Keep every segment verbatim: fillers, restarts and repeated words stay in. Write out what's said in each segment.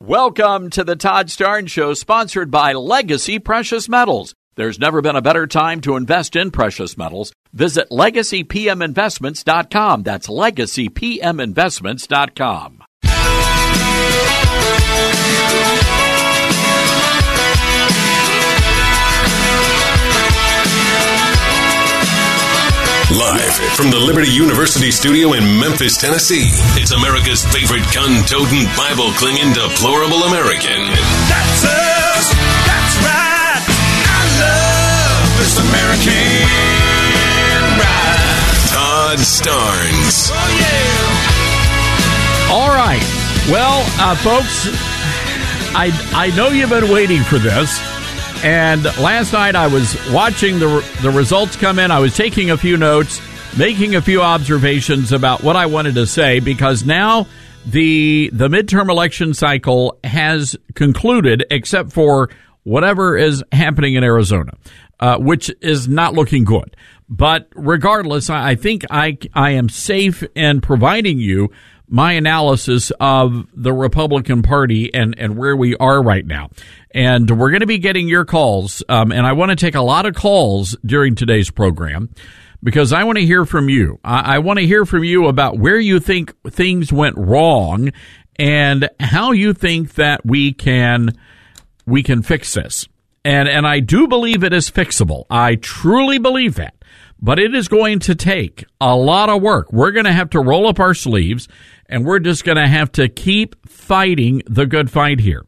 Welcome to the Todd Starnes Show, sponsored by Legacy Precious Metals. There's never been a better time to invest in precious metals. Visit legacy p m investments dot com. That's legacy p m investments dot com. Live from the Liberty University studio in Memphis, Tennessee, it's America's favorite gun-toting, Bible-clinging, deplorable American. That's us. That's right. I love this American ride. Todd Starnes. Oh, yeah. All right. Well, uh, folks, I, I know you've been waiting for this. And last night I was watching the the results come in. I was taking a few notes, making a few observations about what I wanted to say, because now the the midterm election cycle has concluded, except for whatever is happening in Arizona, uh, which is not looking good. But regardless, I think I I am safe in providing you my analysis of the Republican Party and, and where we are right now. And we're going to be getting your calls, um, and I want to take a lot of calls during today's program because I want to hear from you. I, I want to hear from you about where you think things went wrong and how you think that we can we can fix this. And and I do believe it is fixable. I truly believe that. But it is going to take a lot of work. We're going to have to roll up our sleeves, and we're just going to have to keep fighting the good fight here.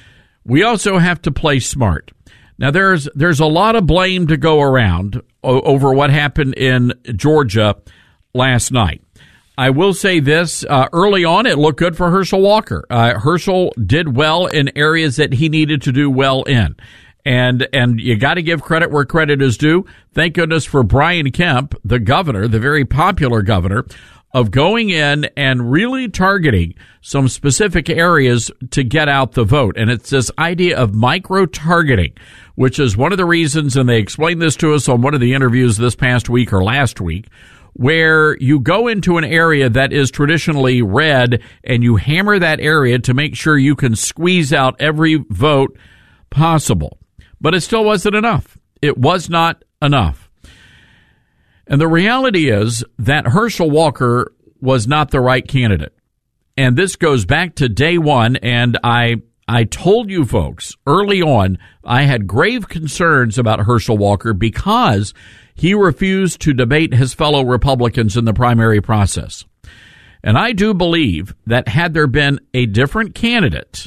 We also have to play smart. Now, there's there's a lot of blame to go around o- over what happened in Georgia last night. I will say this, uh, early on, it looked good for Herschel Walker. Uh, Herschel did well in areas that he needed to do well in. And and you got to give credit where credit is due. Thank goodness for Brian Kemp, the governor, the very popular governor, of going in and really targeting some specific areas to get out the vote. And it's this idea of micro-targeting, which is one of the reasons, and they explained this to us on one of the interviews this past week or last week, where you go into an area that is traditionally red and you hammer that area to make sure you can squeeze out every vote possible. But it still wasn't enough. It was not enough. And the reality is that Herschel Walker was not the right candidate. And this goes back to day one. And I I told you folks early on, I had grave concerns about Herschel Walker because he refused to debate his fellow Republicans in the primary process. And I do believe that had there been a different candidate,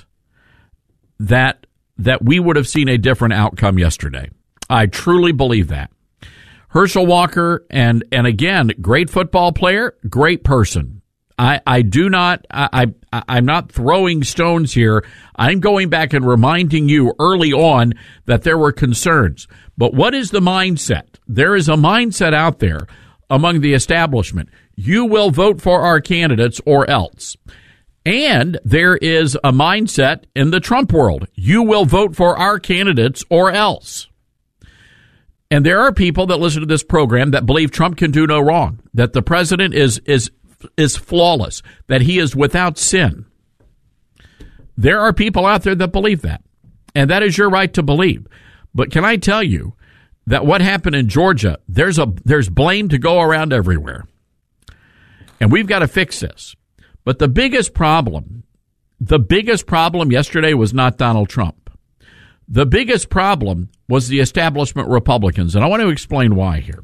that that we would have seen a different outcome yesterday. I truly believe that. Herschel Walker, and and again, great football player, great person. I, I do not, I, I, I'm not throwing stones here. I'm going back and reminding you early on that there were concerns. But what is the mindset? There is a mindset out there among the establishment. You will vote for our candidates or else. And there is a mindset in the Trump world. You will vote for our candidates or else. And there are people that listen to this program that believe Trump can do no wrong, that the president is is is flawless, that he is without sin. There are people out there that believe that. And that is your right to believe. But can I tell you that what happened in Georgia, there's a there's blame to go around everywhere. And we've got to fix this. But the biggest problem, the biggest problem yesterday was not Donald Trump. The biggest problem was the establishment Republicans, and I want to explain why here.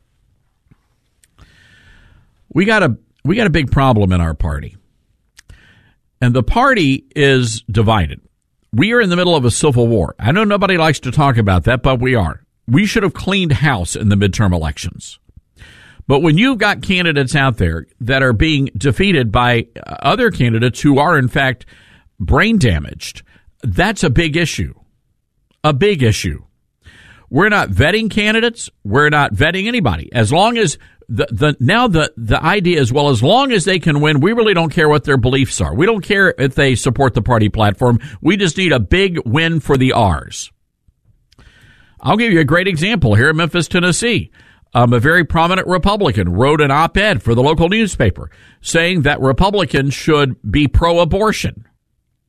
We got a we got a big problem in our party. And the party is divided. We are in the middle of a civil war. I know nobody likes to talk about that, but we are. We should have cleaned house in the midterm elections. But when you've got candidates out there that are being defeated by other candidates who are, in fact, brain damaged, that's a big issue. A big issue. We're not vetting candidates. We're not vetting anybody. As long as the, the now the, the idea is, well, as long as they can win, we really don't care what their beliefs are. We don't care if they support the party platform. We just need a big win for the R's. I'll give you a great example here in Memphis, Tennessee. Um, a very prominent Republican wrote an op-ed for the local newspaper saying that Republicans should be pro-abortion.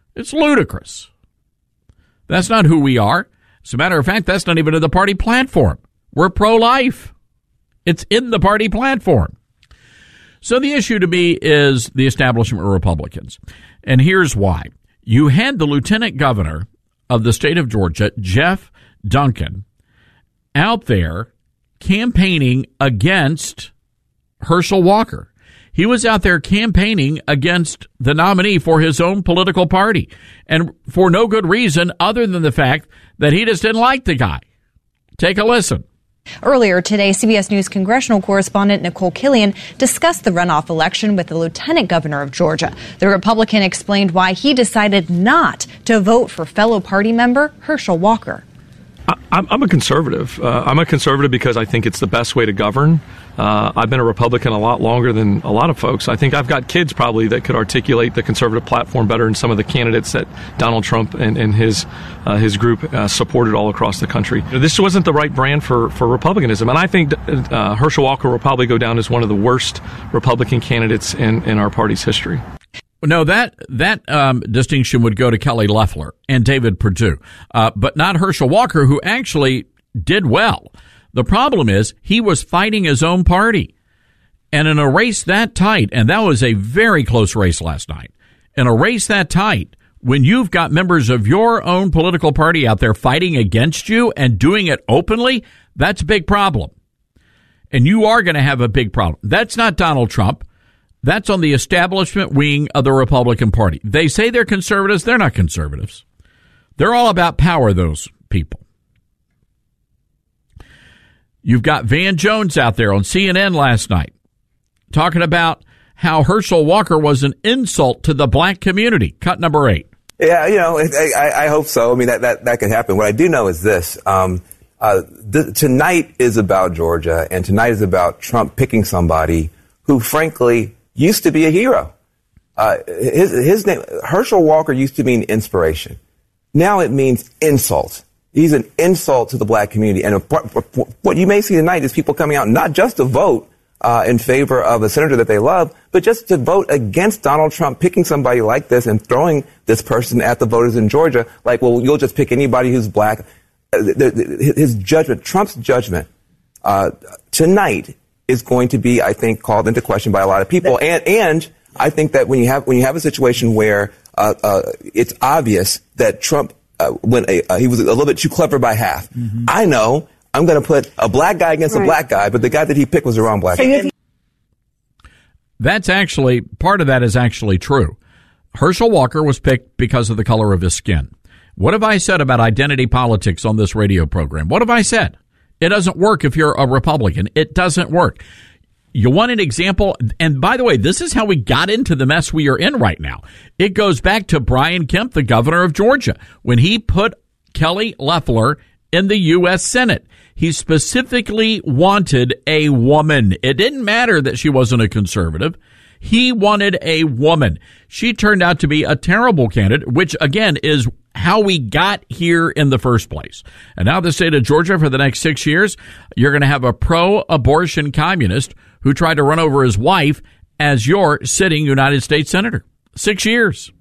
It's ludicrous. That's not who we are. As a matter of fact, that's not even in the party platform. We're pro-life. It's in the party platform. So the issue to me is the establishment of Republicans. And here's why. You had the lieutenant governor of the state of Georgia, Jeff Duncan, out there campaigning against Herschel Walker. He was out there campaigning against the nominee for his own political party, and for no good reason other than the fact that he just didn't like the guy. Take a listen. Earlier today, C B S News congressional correspondent Nicole Killian discussed the runoff election with the lieutenant governor of Georgia. The Republican explained why he decided not to vote for fellow party member Herschel Walker. I'm a conservative. Uh, I'm a conservative because I think it's the best way to govern. Uh, I've been a Republican a lot longer than a lot of folks. I think I've got kids probably that could articulate the conservative platform better than some of the candidates that Donald Trump and, and his uh, his group uh, supported all across the country. You know, this wasn't the right brand for, for Republicanism. And I think uh, Herschel Walker will probably go down as one of the worst Republican candidates in, in our party's history. No, that that um, distinction would go to Kelly Loeffler and David Perdue, uh, but not Herschel Walker, who actually did well. The problem is he was fighting his own party. And in a race that tight, and that was a very close race last night, in a race that tight, when you've got members of your own political party out there fighting against you and doing it openly, that's a big problem. And you are going to have a big problem. That's not Donald Trump. That's on the establishment wing of the Republican Party. They say they're conservatives. They're not conservatives. They're all about power, those people. You've got Van Jones out there on C N N last night talking about how Herschel Walker was an insult to the black community. Cut number eight. Yeah, you know, I, I hope so. I mean, that, that, that could happen. What I do know is this. Um, uh, th- tonight is about Georgia, and tonight is about Trump picking somebody who, frankly, used to be a hero. Uh, his, his name, Herschel Walker, used to mean inspiration. Now it means insult. He's an insult to the black community. And what you may see tonight is people coming out not just to vote uh, in favor of a senator that they love, but just to vote against Donald Trump picking somebody like this and throwing this person at the voters in Georgia. Like, well, you'll just pick anybody who's black. His judgment, Trump's judgment uh, tonight is going to be, I think, called into question by a lot of people. And, and I think that when you have when you have a situation where uh, uh, it's obvious that Trump uh, when a, uh, he was a little bit too clever by half, mm-hmm. I know I'm going to put a black guy against right. a black guy, but the guy that he picked was the wrong black guy. That's actually, part of that is actually true. Herschel Walker was picked because of the color of his skin. What have I said about identity politics on this radio program? What have I said? It doesn't work if you're a Republican. It doesn't work. You want an example? And by the way, this is how we got into the mess we are in right now. It goes back to Brian Kemp, the governor of Georgia, when he put Kelly Loeffler in the U S Senate. He specifically wanted a woman. It didn't matter that she wasn't a conservative. He wanted a woman. She turned out to be a terrible candidate, which, again, is how we got here in the first place. And now the state of Georgia, for the next six years, you're going to have a pro-abortion communist who tried to run over his wife as your sitting United States senator. Six years.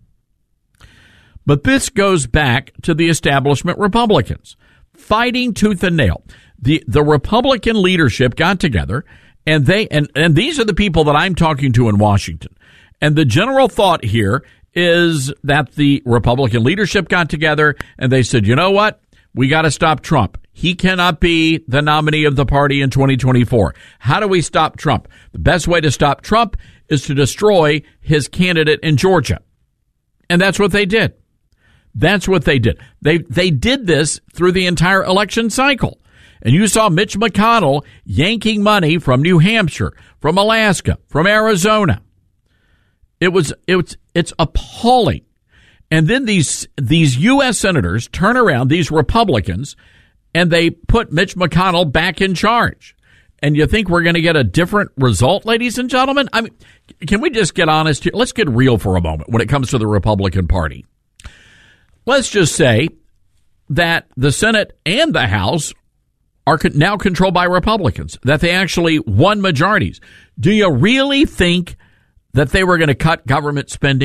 But this goes back to the establishment Republicans fighting tooth and nail. The, the Republican leadership got together, and they and, and these are the people that I'm talking to in Washington. And the general thought here is that the Republican leadership got together and they said, you know what? We got to stop Trump. He cannot be the nominee of the party in twenty twenty-four. How do we stop Trump? The best way to stop Trump is to destroy his candidate in Georgia. And that's what they did. That's what they did. They they did this through the entire election cycle. And you saw Mitch McConnell yanking money from New Hampshire, from Alaska, from Arizona. It was it was it's appalling. And then these these U S senators turn around, these Republicans, and they put Mitch McConnell back in charge. And you think we're going to get a different result, ladies and gentlemen? I mean, can we just get honest here? Let's get real for a moment when it comes to the Republican Party. Let's just say that the Senate and the House are now controlled by Republicans, that they actually won majorities. Do you really think that they were going to cut government spending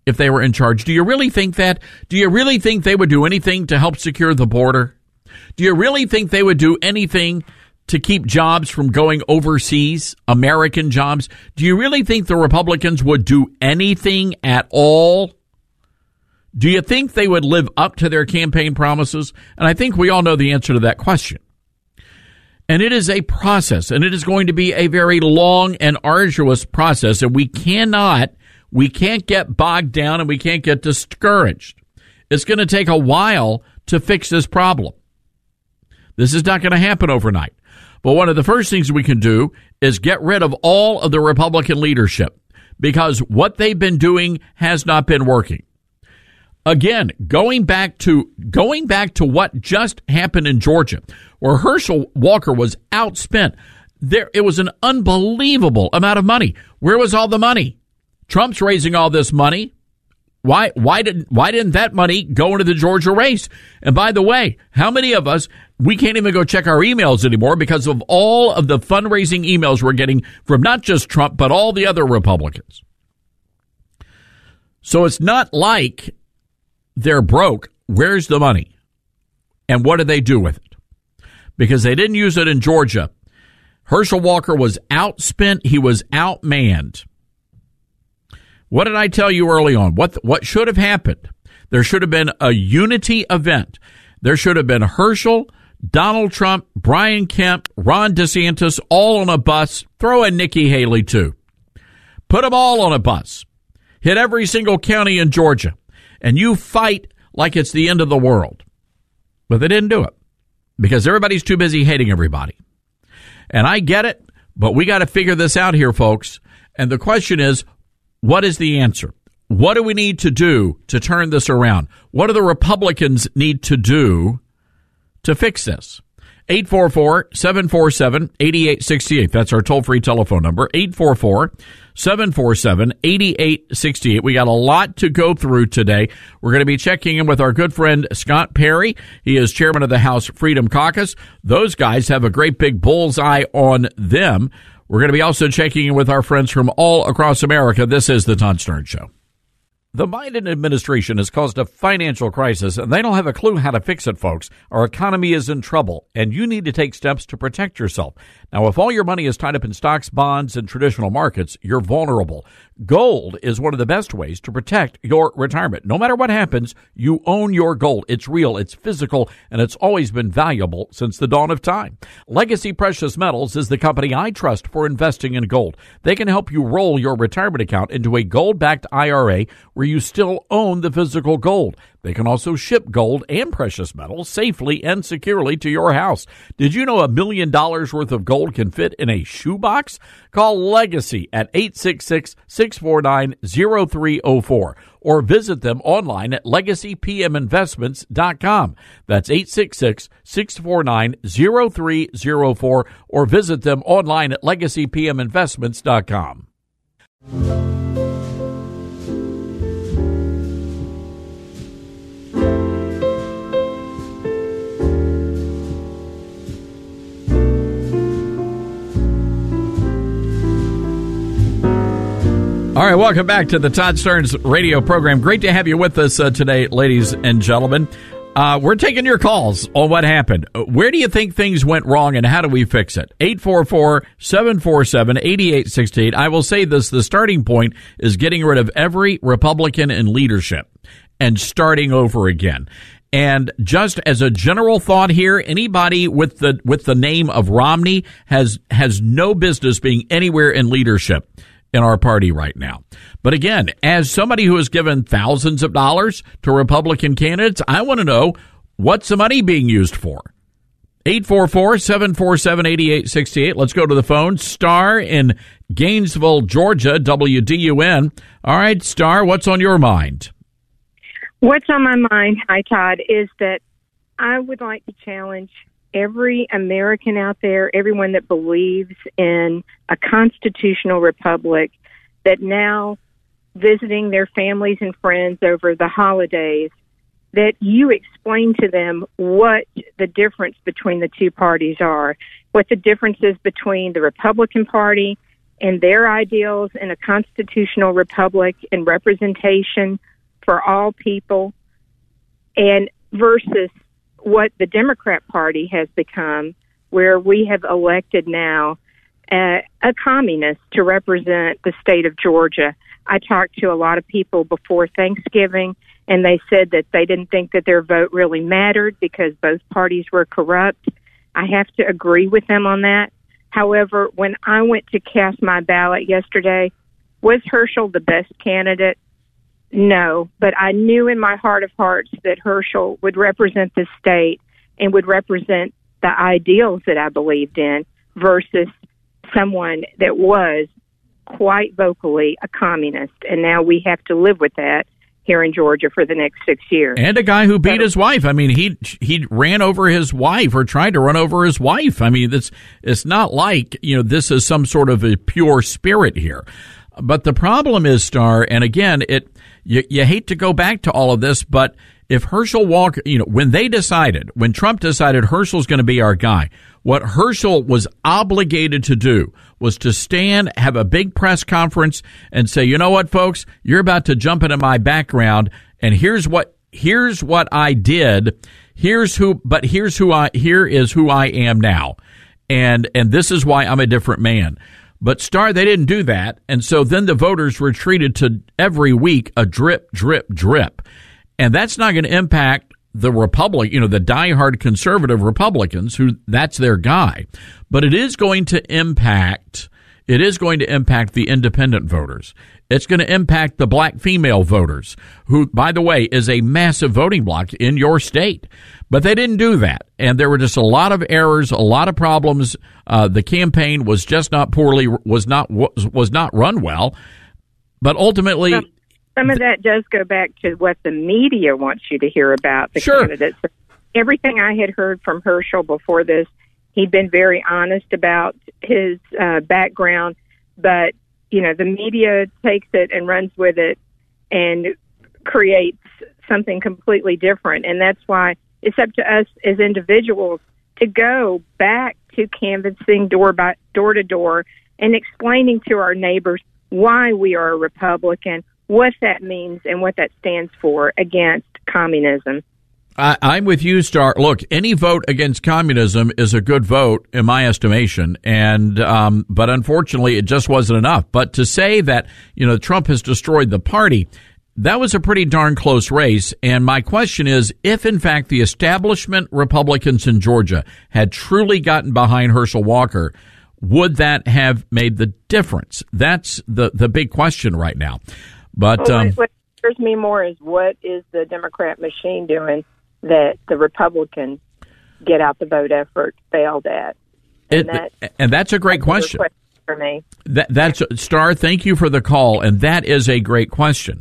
if they were in charge? Do you really think that? Do you really think they would do anything to help secure the border? Do you really think they would do anything to keep jobs from going overseas, American jobs? Do you really think the Republicans would do anything at all? Do you think they would live up to their campaign promises? And I think we all know the answer to that question. And it is a process, and it is going to be a very long and arduous process, and we cannot, we can't get bogged down and we can't get discouraged. It's going to take a while to fix this problem. This is not going to happen overnight. But one of the first things we can do is get rid of all of the Republican leadership, because what they've been doing has not been working. Again, going back to going back to what just happened in Georgia, where Herschel Walker was outspent. There, it was an unbelievable amount of money. Where was all the money? Trump's raising all this money. Why? Why did? Why didn't that money go into the Georgia race? And by the way, how many of us, we can't even go check our emails anymore because of all of the fundraising emails we're getting from not just Trump, but all the other Republicans. So it's not like they're broke. Where's the money? And what did they do with it? Because they didn't use it in Georgia. Herschel Walker was outspent. He was outmanned. What did I tell you early on? What what should have happened? There should have been a unity event. There should have been Herschel, Donald Trump, Brian Kemp, Ron DeSantis, all on a bus. Throw in Nikki Haley, too. Put them all on a bus. Hit every single county in Georgia. And you fight like it's the end of the world. But they didn't do it because everybody's too busy hating everybody. And I get it, but we got to figure this out here, folks. And the question is, what is the answer? What do we need to do to turn this around? What do the Republicans need to do to fix this? eight four four, seven four seven, eight eight six eight. That's our toll-free telephone number, eight four four, seven four seven, eight eight six eight. We got a lot to go through today. We're going to be checking in with our good friend Scott Perry. He is chairman of the House Freedom Caucus. Those guys have a great big bullseye on them. We're going to be also checking in with our friends from all across America. This is the Todd Stern Show. The Biden administration has caused a financial crisis, and they don't have a clue how to fix it, folks. Our economy is in trouble, and you need to take steps to protect yourself. Now, if all your money is tied up in stocks, bonds, and traditional markets, you're vulnerable. Gold is one of the best ways to protect your retirement. No matter what happens, you own your gold. It's real, it's physical, and it's always been valuable since the dawn of time. Legacy Precious Metals is the company I trust for investing in gold. They can help you roll your retirement account into a gold-backed I R A where you still own the physical gold. They can also ship gold and precious metals safely and securely to your house. Did you know a million dollars worth of gold can fit in a shoebox? Call Legacy at eight six six, six four nine, zero three zero four or visit them online at legacy p m investments dot com. That's eight six six, six four nine, zero three zero four or visit them online at legacy p m investments dot com. All right, welcome back to the Todd Stearns radio program. Great to have you with us uh, today, ladies and gentlemen. Uh, we're taking your calls on what happened. Where do you think things went wrong and how do we fix it? eight four four, seven four seven, eight eight six eight. I will say this, the starting point is getting rid of every Republican in leadership and starting over again. And just as a general thought here, anybody with the with the name of Romney has has no business being anywhere in leadership in our party right now. But again, as somebody who has given thousands of dollars to Republican candidates, I want to know, what's the money being used for? eight four four, seven four seven, eight eight six eight. Let's go to the phone. Star in Gainesville, Georgia, W D U N. All right, Star, what's on your mind? What's on my mind, hi, Todd, is that I would like to challenge every American out there, everyone that believes in a constitutional republic, that now visiting their families and friends over the holidays, that you explain to them what the difference between the two parties are, what the difference is between the Republican Party and their ideals in a constitutional republic and representation for all people, and versus what the Democrat Party has become, where we have elected now uh, a communist to represent the state of Georgia. I talked to a lot of people before Thanksgiving, and they said that they didn't think that their vote really mattered because both parties were corrupt. I have to agree with them on that. However, when I went to cast my ballot yesterday, was Herschel the best candidate? No, but I knew in my heart of hearts that Herschel would represent the state and would represent the ideals that I believed in versus someone that was quite vocally a communist. And now we have to live with that here in Georgia for the next six years. And a guy who beat his wife. I mean, he he ran over his wife or tried to run over his wife. I mean, it's, it's not like, you know, this is some sort of a pure spirit here. But the problem is, Star, and again, it you, you hate to go back to all of this, but if Herschel Walker, you know, when they decided, when Trump decided Herschel's going to be our guy, what Herschel was obligated to do was to stand, have a big press conference and say, you know what, folks, you're about to jump into my background, and here's what, here's what I did. Here's who, but here's who I, here is who I am now. And, and this is why I'm a different man. But Star, they didn't do that. And so then the voters were treated to every week a drip, drip, drip. And that's not going to impact the Republic, you know, the diehard conservative Republicans who that's their guy. But it is going to impact, it is going to impact the independent voters. It's going to impact the black female voters, who, by the way, is a massive voting bloc in your state. But they didn't do that. And there were just a lot of errors, a lot of problems. Uh, the campaign was just not poorly, was not, was, was not run well. But ultimately, some, some of that does go back to what the media wants you to hear about the sure. candidates. Everything I had heard from Herschel before this, he'd been very honest about his uh, background, but you know, the media takes it and runs with it and creates something completely different. And that's why it's up to us as individuals to go back to canvassing door by door to door and explaining to our neighbors why we are a Republican, what that means, and what that stands for against communism. I, I'm with you, Star. Look, any vote against communism is a good vote in my estimation, and um, but unfortunately, it just wasn't enough. But to say that, you know, Trump has destroyed the party, that was a pretty darn close race. And my question is, if in fact the establishment Republicans in Georgia had truly gotten behind Herschel Walker, would that have made the difference? That's the the big question right now. But well, um, what scares me more is what is the Democrat machine doing that the Republicans get out the vote effort failed at? And, it, that, and that's a great that's question. A question for me. That, that's Star. Thank you for the call, and that is a great question.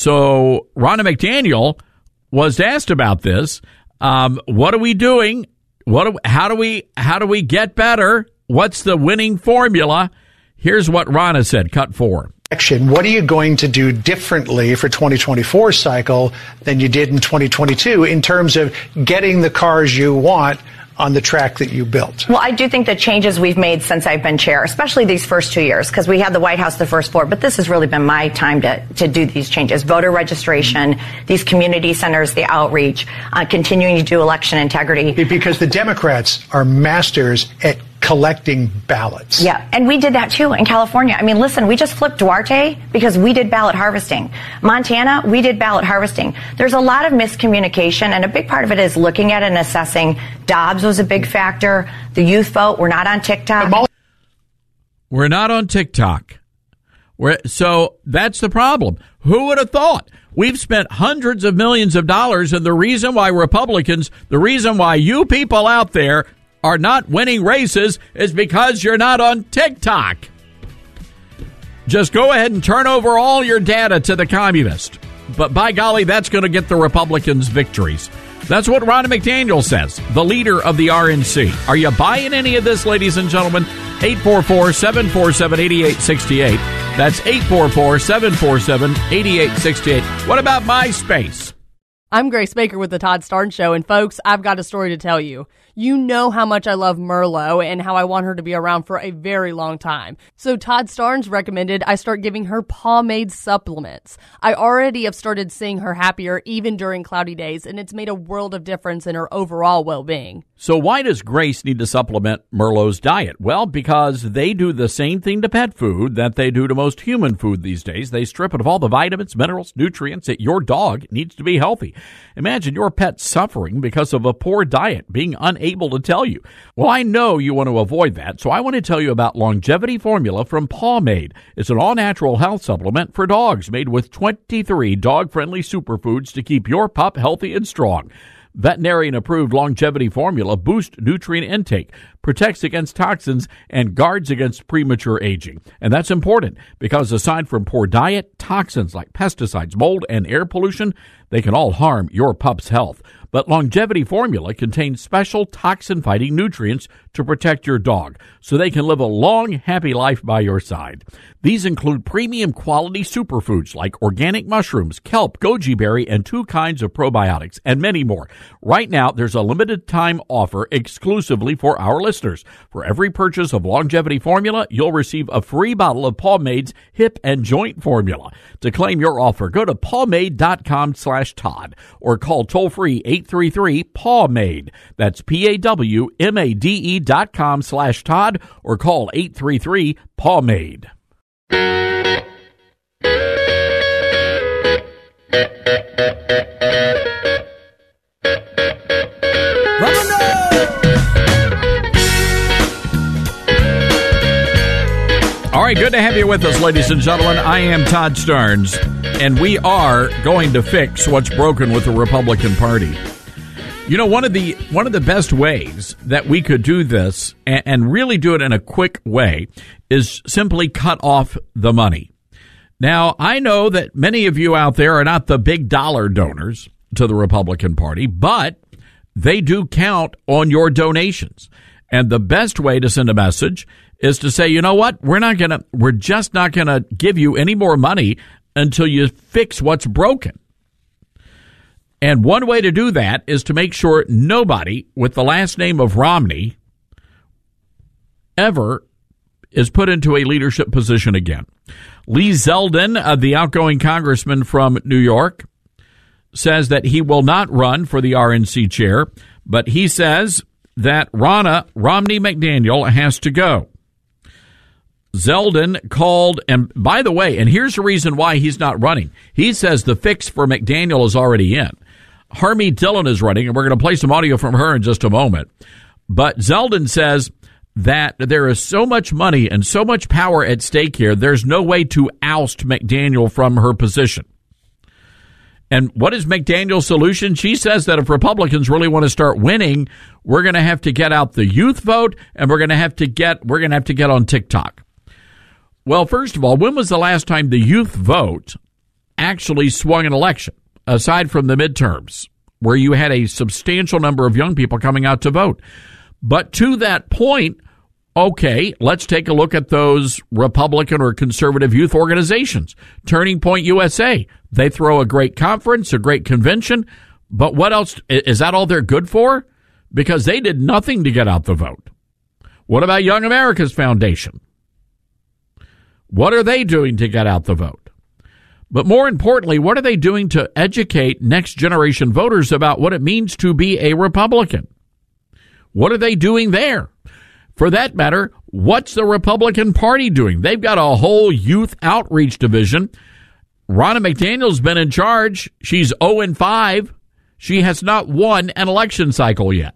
So Ronna McDaniel was asked about this. Um, what are we doing? What? Do, how do we? How do we get better? What's the winning formula? Here's what Ronna said. Cut four. What are you going to do differently for twenty twenty-four cycle than you did in twenty twenty-two in terms of getting the cars you want on the track that you built? Well, I do think the changes we've made since I've been chair, especially these first two years, because we had the White House the first four, but this has really been my time to, to do these changes. Voter registration, these community centers, the outreach, uh, continuing to do election integrity. Because the Democrats are masters at collecting ballots. Yeah, and we did that too in California. I mean, listen, we just flipped Duarte because we did ballot harvesting. Montana, we did ballot harvesting. There's a lot of miscommunication, and a big part of it is looking at and assessing. Dobbs was a big factor. The youth vote, we're not on TikTok. We're not on TikTok. We're, so that's the problem. Who would have thought? We've spent hundreds of millions of dollars, and the reason why Republicans, the reason why you people out there are not winning races is because you're not on TikTok. Just go ahead and turn over all your data to the communist. But by golly, that's going to get the Republicans victories. That's what Ronna McDaniel says, the leader of the R N C. Are you buying any of this, ladies and gentlemen? eight four four, seven four seven, eight eight six eight. That's eight four four, seven four seven, eight eight six eight. What about MySpace? I'm Grace Baker with the Todd Starnes Show, and folks, I've got a story to tell you. You know how much I love Merlot and how I want her to be around for a very long time. So Todd Starnes recommended I start giving her pomade supplements. I already have started seeing her happier even during cloudy days, and it's made a world of difference in her overall well-being. So why does Grace need to supplement Merlot's diet? Well, because they do the same thing to pet food that they do to most human food these days. They strip it of all the vitamins, minerals, nutrients that your dog needs to be healthy. Imagine your pet suffering because of a poor diet, being unable to tell you. Well, I know you want to avoid that, so I want to tell you about Longevity Formula from Pomade. It's an all-natural health supplement for dogs made with twenty-three dog-friendly superfoods to keep your pup healthy and strong. Veterinarian-approved Longevity Formula boosts nutrient intake, protects against toxins, and guards against premature aging. And that's important because aside from poor diet, toxins like pesticides, mold, and air pollution, they can all harm your pup's health. But Longevity Formula contains special toxin-fighting nutrients to protect your dog so they can live a long, happy life by your side. These include premium quality superfoods like organic mushrooms, kelp, goji berry, and two kinds of probiotics, and many more. Right now, there's a limited time offer exclusively for our listeners. For every purchase of Longevity Formula, you'll receive a free bottle of Pomade's Hip and Joint Formula. To claim your offer, go to pomade.com slash Todd or call toll-free eight three three, P A W M A D E. That's P A W M A D E dot com slash Todd or call eight three three, P A W M A D E. All right, good to have you with us, ladies and gentlemen. I am Todd Starnes, and we are going to fix what's broken with the Republican Party. You know, one of the one of the best ways that we could do this, and, and really do it in a quick way, is simply cut off the money. Now, I know that many of you out there are not the big dollar donors to the Republican Party, but they do count on your donations. And the best way to send a message is to say, you know what, we're not going to, we're just not going to give you any more money until you fix what's broken. And one way to do that is to make sure nobody with the last name of Romney ever is put into a leadership position again. Lee Zeldin, uh, the outgoing congressman from New York, says that he will not run for the R N C chair, but he says that Ronna Romney McDaniel has to go. Zeldin called, and by the way, and here's the reason why he's not running. He says the fix for McDaniel is already in. Harmeet Dillon is running, and we're going to play some audio from her in just a moment. But Zeldin says that there is so much money and so much power at stake here, there's no way to oust McDaniel from her position. And what is McDaniel's solution? She says that if Republicans really want to start winning, we're going to have to get out the youth vote, and we're going to have to get we're going to have to get on TikTok. Well, first of all, when was the last time the youth vote actually swung an election, aside from the midterms, where you had a substantial number of young people coming out to vote? But to that point, okay, let's take a look at those Republican or conservative youth organizations. Turning Point U S A, they throw a great conference, a great convention, but what else? Is that all they're good for? Because they did nothing to get out the vote. What about Young America's Foundation? What are they doing to get out the vote? But more importantly, what are they doing to educate next generation voters about what it means to be a Republican? What are they doing there? For that matter, what's the Republican Party doing? They've got a whole youth outreach division. Ronna McDaniel's been in charge. She's oh and five. She has not won an election cycle yet.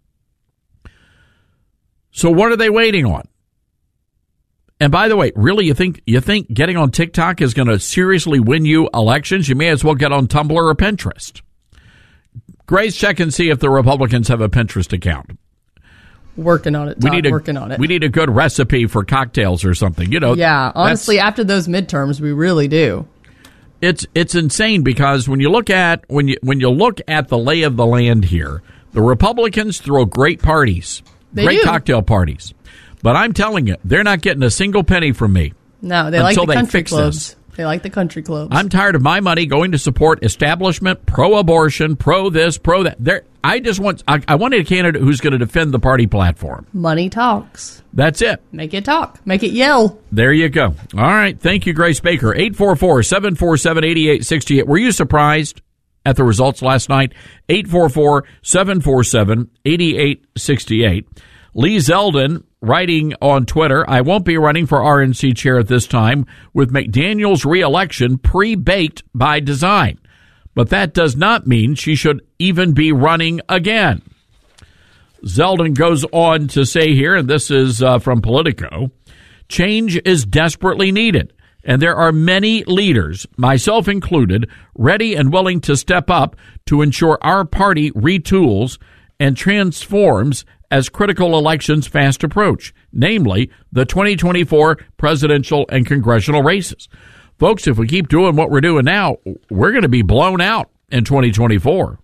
So what are they waiting on? And by the way, really, you think you think getting on TikTok is going to seriously win you elections? You may as well get on Tumblr or Pinterest. Grace, check and see if the Republicans have a Pinterest account. Working on it, Todd, we need a, working on it. We need a good recipe for cocktails or something. You know. Yeah, honestly, after those midterms, we really do. It's it's insane because when you look at when you when you look at the lay of the land here, the Republicans throw great parties, they great do. cocktail parties. But I'm telling you, they're not getting a single penny from me. No, they like the they country fix clubs. This. They like the country clubs. I'm tired of my money going to support establishment, pro-abortion, pro-this, pro-that. There, I just want, I, I wanted a candidate who's going to defend the party platform. Money talks. That's it. Make it talk. Make it yell. There you go. All right. Thank you, Grace Baker. eight four four, seven four seven, eight eight six eight. Were you surprised at the results last night? eight four four, seven four seven, eight eight six eight. Lee Zeldin writing on Twitter, I won't be running for R N C chair at this time with McDaniel's reelection pre-baked by design. But that does not mean she should even be running again. Zeldin goes on to say here, and this is uh, from Politico, change is desperately needed, and there are many leaders, myself included, ready and willing to step up to ensure our party retools and transforms as critical elections fast approach, namely the twenty twenty-four presidential and congressional races. Folks, if we keep doing what we're doing now, we're going to be blown out in twenty twenty-four.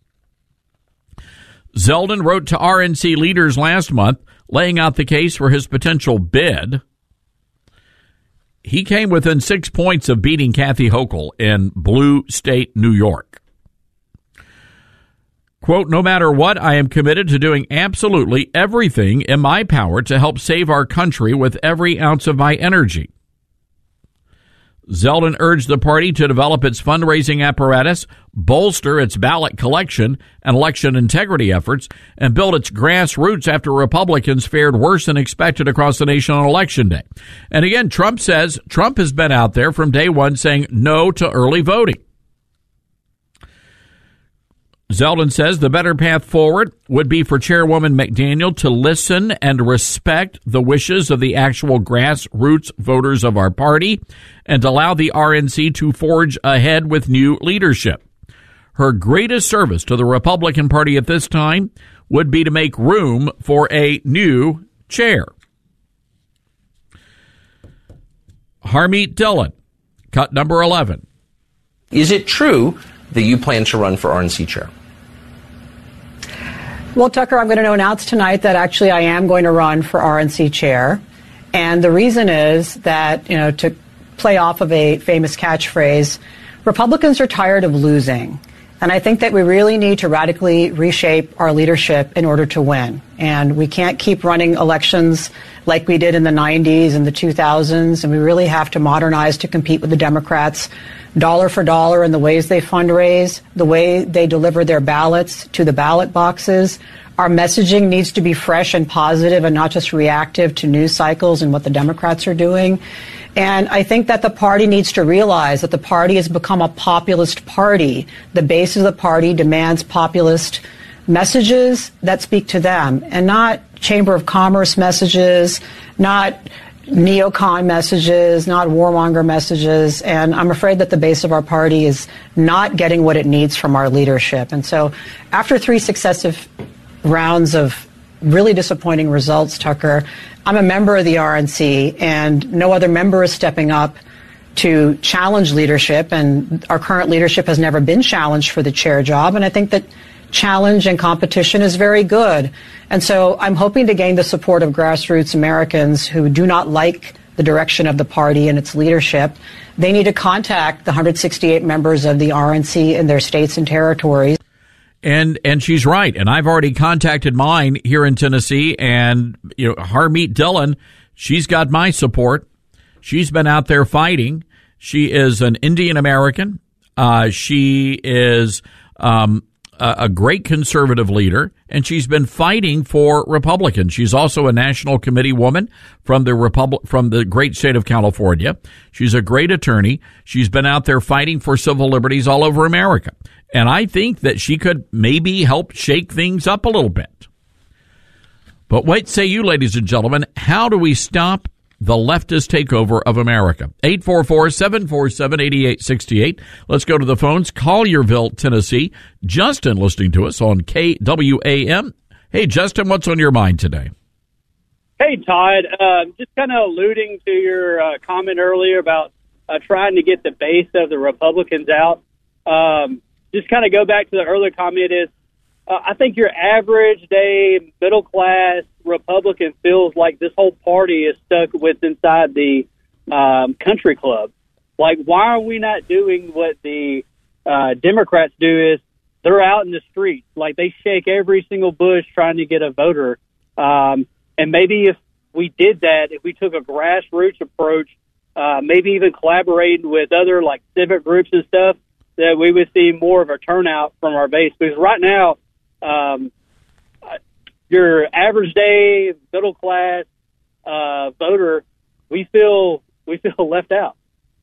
Zeldin wrote to R N C leaders last month, laying out the case for his potential bid. He came within six points of beating Kathy Hochul in Blue State, New York. Quote, no matter what, I am committed to doing absolutely everything in my power to help save our country with every ounce of my energy. Zeldin urged the party to develop its fundraising apparatus, bolster its ballot collection and election integrity efforts, and build its grassroots after Republicans fared worse than expected across the nation on Election Day. And again, Trump says Trump has been out there from day one saying no to early voting. Zeldin says the better path forward would be for Chairwoman McDaniel to listen and respect the wishes of the actual grassroots voters of our party and allow the R N C to forge ahead with new leadership. Her greatest service to the Republican Party at this time would be to make room for a new chair. Harmeet Dillon, cut number eleven. Is it true that you plan to run for R N C chair? Well, Tucker, I'm going to announce tonight that actually I am going to run for R N C chair. And the reason is that, you know, to play off of a famous catchphrase, Republicans are tired of losing. And I think that we really need to radically reshape our leadership in order to win. And we can't keep running elections like we did in the nineties and the two thousands. And we really have to modernize to compete with the Democrats dollar for dollar in the ways they fundraise, the way they deliver their ballots to the ballot boxes. Our messaging needs to be fresh and positive and not just reactive to news cycles and what the Democrats are doing. And I think that the party needs to realize that the party has become a populist party. The base of the party demands populist messages that speak to them and not Chamber of Commerce messages, not neocon messages, not warmonger messages. And I'm afraid that the base of our party is not getting what it needs from our leadership. And so after three successive rounds of really disappointing results, Tucker, I'm a member of the R N C, and no other member is stepping up to challenge leadership. And our current leadership has never been challenged for the chair job. And I think that challenge and competition is very good. And so I'm hoping to gain the support of grassroots Americans who do not like the direction of the party and its leadership. They need to contact the one hundred sixty-eight members of the R N C in their states and territories. And and she's right. And I've already contacted mine here in Tennessee. And, you know, Harmeet Dillon, she's got my support. She's been out there fighting. She is an Indian American. Uh, she is um, a, a great conservative leader, and she's been fighting for Republicans. She's also a national committee woman from the Republic from the great state of California. She's a great attorney. She's been out there fighting for civil liberties all over America. And I think that she could maybe help shake things up a little bit. But what say you, ladies and gentlemen? How do we stop the leftist takeover of America? eight four four, seven four seven, eight eight six eight. Let's go to the phones. Collierville, Tennessee. Justin listening to us on K W A M. Hey, Justin, what's on your mind today? Hey, Todd. Uh, just kind of alluding to your uh, comment earlier about uh, trying to get the base of the Republicans out. Um, just kind of go back to the earlier comment is, uh, I think your average day middle class Republican feels like this whole party is stuck with inside the um, country club. Like, why are we not doing what the uh, Democrats do is they're out in the streets. Like, they shake every single bush trying to get a voter. Um, and maybe if we did that, if we took a grassroots approach, uh, maybe even collaborating with other, like, civic groups and stuff, that we would see more of a turnout from our base. Because right now, um, your average day, middle class uh, voter, we feel we feel left out.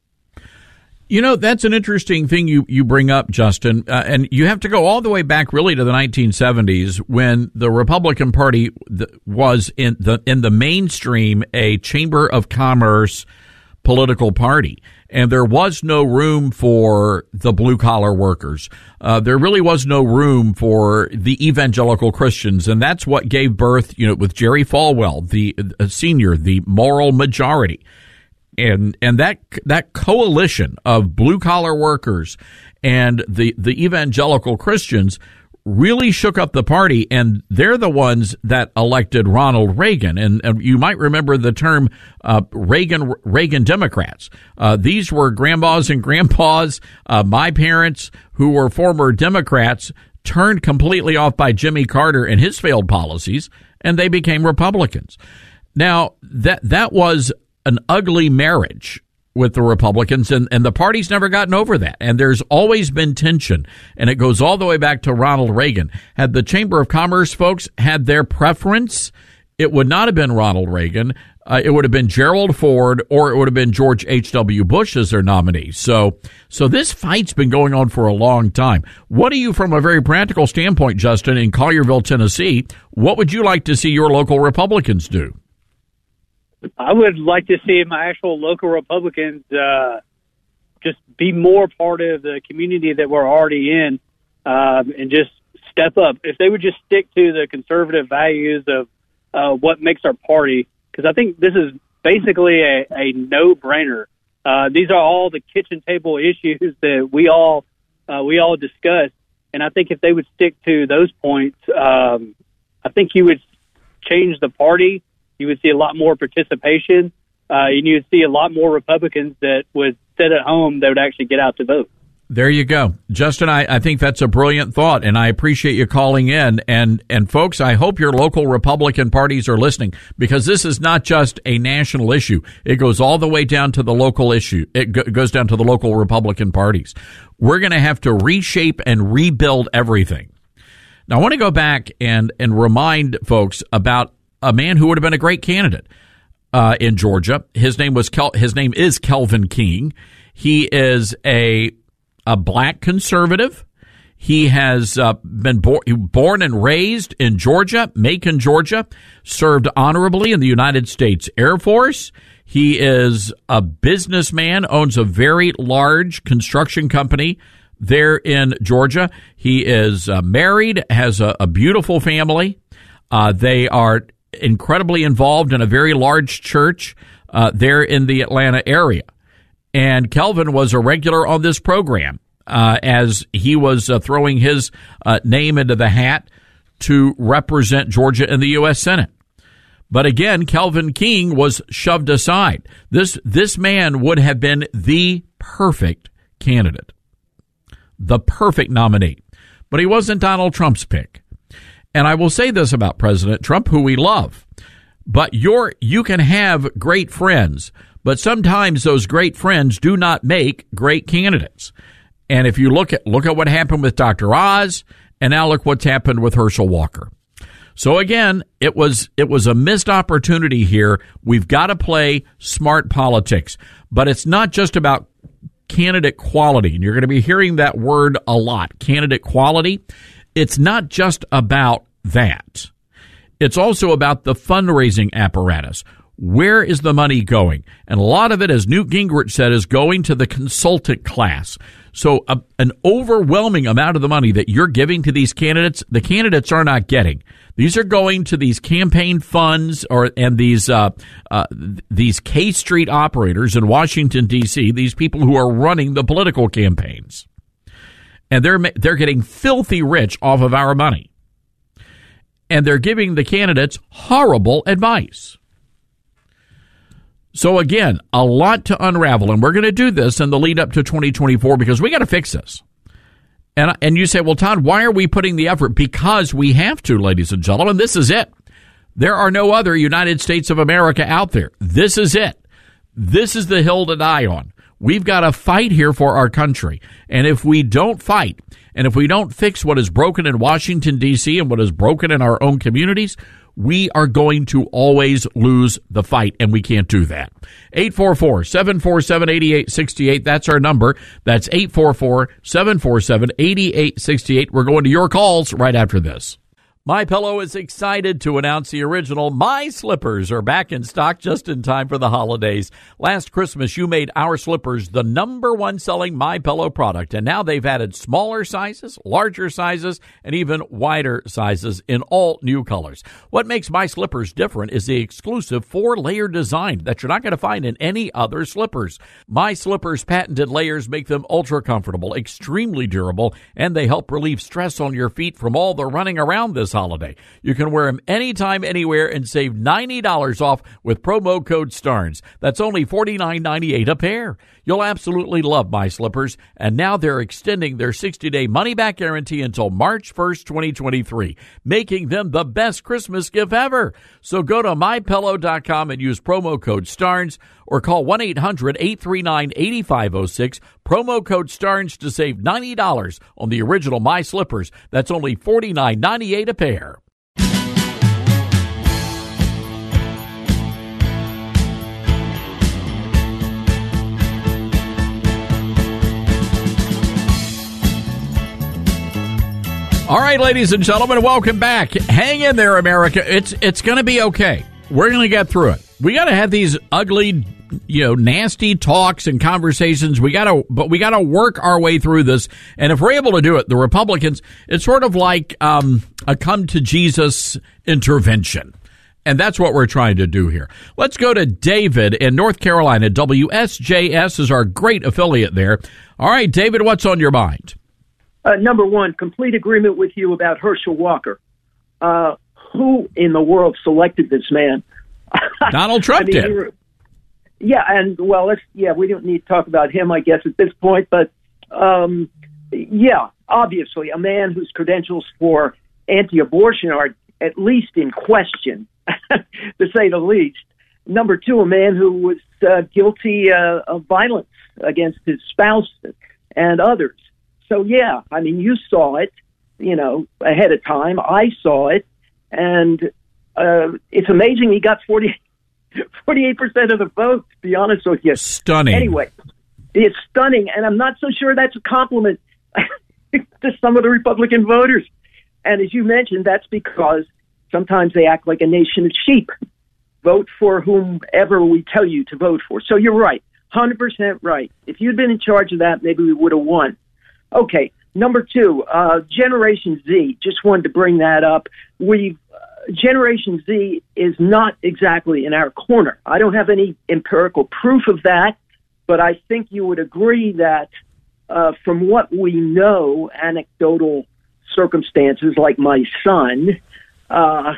You know, that's an interesting thing you, you bring up, Justin, uh, and you have to go all the way back really to the nineteen seventies when the Republican Party was in the in the mainstream a Chamber of Commerce political party. And there was no room for the blue-collar workers. Uh, there really was no room for the evangelical Christians. And that's what gave birth, you know, with Jerry Falwell, the uh, senior, the moral majority. And and that that coalition of blue-collar workers and the, the evangelical Christians really shook up the party, and they're the ones that elected Ronald Reagan. And, and you might remember the term uh, Reagan Reagan Democrats. Uh, these were grandmas and grandpas, uh, my parents, who were former Democrats, turned completely off by Jimmy Carter and his failed policies, and they became Republicans. Now, that that was an ugly marriage with the Republicans, and, and the party's never gotten over that. And there's always been tension, and it goes all the way back to Ronald Reagan. Had the Chamber of Commerce folks had their preference, it would not have been Ronald Reagan. Uh, it would have been Gerald Ford, or it would have been George H W. Bush as their nominee. So, so this fight's been going on for a long time. What do you, from a very practical standpoint, Justin, in Collierville, Tennessee, what would you like to see your local Republicans do? I would like to see my actual local Republicans uh, just be more part of the community that we're already in um, and just step up. If they would just stick to the conservative values of uh, what makes our party, because I think this is basically a, a no-brainer. Uh, these are all the kitchen table issues that we all uh, we all discuss, and I think if they would stick to those points, um, I think you would change the party. You would see a lot more participation, uh, and you would see a lot more Republicans that would sit at home that would actually get out to vote. There you go. Justin, I, I think that's a brilliant thought, and I appreciate you calling in. And, and folks, I hope your local Republican parties are listening, because this is not just a national issue. It goes all the way down to the local issue. It go, goes down to the local Republican parties. We're going to have to reshape and rebuild everything. Now, I want to go back and, and remind folks about a man who would have been a great candidate uh, in Georgia. His name was Kel- his name is Kelvin King. He is a a black conservative. He has uh, been bo- born and raised in Georgia, Macon, Georgia. Served honorably in the United States Air Force. He is a businessman, owns a very large construction company there in Georgia. He is uh, married, has a, a beautiful family. Uh, they are incredibly involved in a very large church uh, there in the Atlanta area. And Kelvin was a regular on this program uh, as he was uh, throwing his uh, name into the hat to represent Georgia in the U S Senate. But again, Kelvin King was shoved aside. This this man would have been the perfect candidate, the perfect nominee. But he wasn't Donald Trump's pick. And I will say this about President Trump, who we love, but you're, you can have great friends, but sometimes those great friends do not make great candidates. And if you look at look at what happened with Doctor Oz, and now look what's happened with Herschel Walker. So again, it was it was a missed opportunity here. We've got to play smart politics, but it's not just about candidate quality. And you're going to be hearing that word a lot, candidate quality. It's not just about that. It's also about the fundraising apparatus. Where is the money going? And a lot of it, as Newt Gingrich said, is going to the consultant class. So a, an overwhelming amount of the money that you're giving to these candidates, the candidates are not getting. These are going to these campaign funds or and these uh, uh, these K Street operators in Washington, D C, these people who are running the political campaigns. And they're they're getting filthy rich off of our money. And they're giving the candidates horrible advice. So again, a lot to unravel, and we're going to do this in the lead up to twenty twenty-four because we got to fix this. And and you say, well, Todd, why are we putting the effort? Because we have to, ladies and gentlemen. This is it. There are no other United States of America out there. This is it. This is the hill to die on. We've got to fight here for our country. And if we don't fight, and if we don't fix what is broken in Washington, D C, and what is broken in our own communities, we are going to always lose the fight, and we can't do that. eight four four, seven four seven, eight eight six eight. That's our number. That's eight four four, seven four seven, eight eight six eight. We're going to your calls right after this. MyPillow is excited to announce the original My Slippers are back in stock just in time for the holidays. Last Christmas, you made our slippers the number one selling MyPillow product, and now they've added smaller sizes, larger sizes, and even wider sizes in all new colors. What makes My Slippers different is the exclusive four-layer design that you're not going to find in any other slippers. My Slippers' patented layers make them ultra comfortable, extremely durable, and they help relieve stress on your feet from all the running around this holiday. You can wear them anytime, anywhere, and save ninety dollars off with promo code STARNS. That's only forty-nine ninety-eight a pair. You'll absolutely love My Slippers, and now they're extending their sixty-day money-back guarantee until March first, twenty twenty-three, making them the best Christmas gift ever. So go to my pillow dot com and use promo code STARNS or call one eight hundred, eight three nine, eight five zero six, promo code STARNS to save ninety dollars on the original My Slippers. That's only forty-nine ninety-eight a pair. All right, ladies and gentlemen, welcome back. Hang in there, America. It's it's going to be okay. We're going to get through it. We got to have these ugly, you know, nasty talks and conversations. We got to, but we got to work our way through this. And if we're able to do it, the Republicans, it's sort of like um, a come to Jesus intervention. And that's what we're trying to do here. Let's go to David in North Carolina. W S J S is our great affiliate there. All right, David, what's on your mind? Uh, number one, complete agreement with you about Herschel Walker. Uh, who in the world selected this man? Donald Trump I mean, did. Were, yeah, and well, let's yeah, we don't need to talk about him, I guess, at this point. But um, yeah, obviously, a man whose credentials for anti-abortion are at least in question, to say the least. Number two, a man who was uh, guilty uh, of violence against his spouse and others. So, yeah, I mean, you saw it, you know, ahead of time. I saw it. And uh, it's amazing he got forty, forty-eight percent of the vote, to be honest with you. Stunning. Anyway, it's stunning. And I'm not so sure that's a compliment to some of the Republican voters. And as you mentioned, that's because sometimes they act like a nation of sheep. Vote for whomever we tell you to vote for. So you're right, one hundred percent right. If you'd been in charge of that, maybe we would have won. Okay, number two, uh, Generation Z. Just wanted to bring that up. We uh, Generation Z is not exactly in our corner. I don't have any empirical proof of that, but I think you would agree that uh, from what we know, anecdotal circumstances like my son, uh,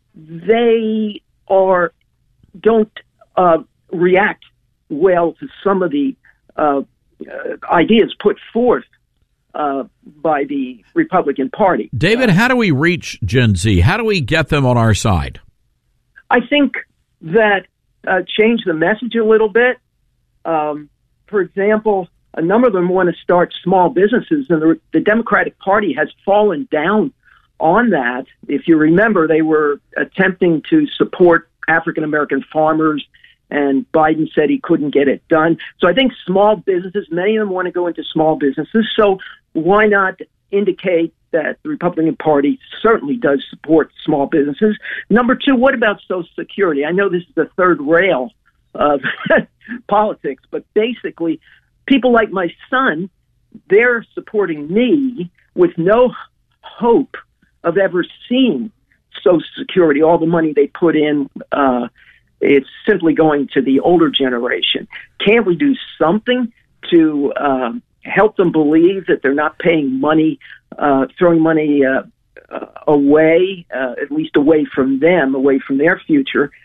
they are don't uh, react well to some of the uh, uh, ideas put forth Uh, by the Republican Party. David, how do we reach Gen Z? How do we get them on our side? I think that uh, change the message a little bit. Um, for example, a number of them want to start small businesses, and the, the Democratic Party has fallen down on that. If you remember, they were attempting to support African-American farmers, and Biden said he couldn't get it done. So I think small businesses, many of them want to go into small businesses. So why not indicate that the Republican Party certainly does support small businesses? Number two, what about Social Security? I know this is the third rail of politics, but basically people like my son, they're supporting me with no hope of ever seeing Social Security, all the money they put in, uh, it's simply going to the older generation. Can't we do something to uh, help them believe that they're not paying money, uh, throwing money uh, uh, away, uh, at least away from them, away from their future?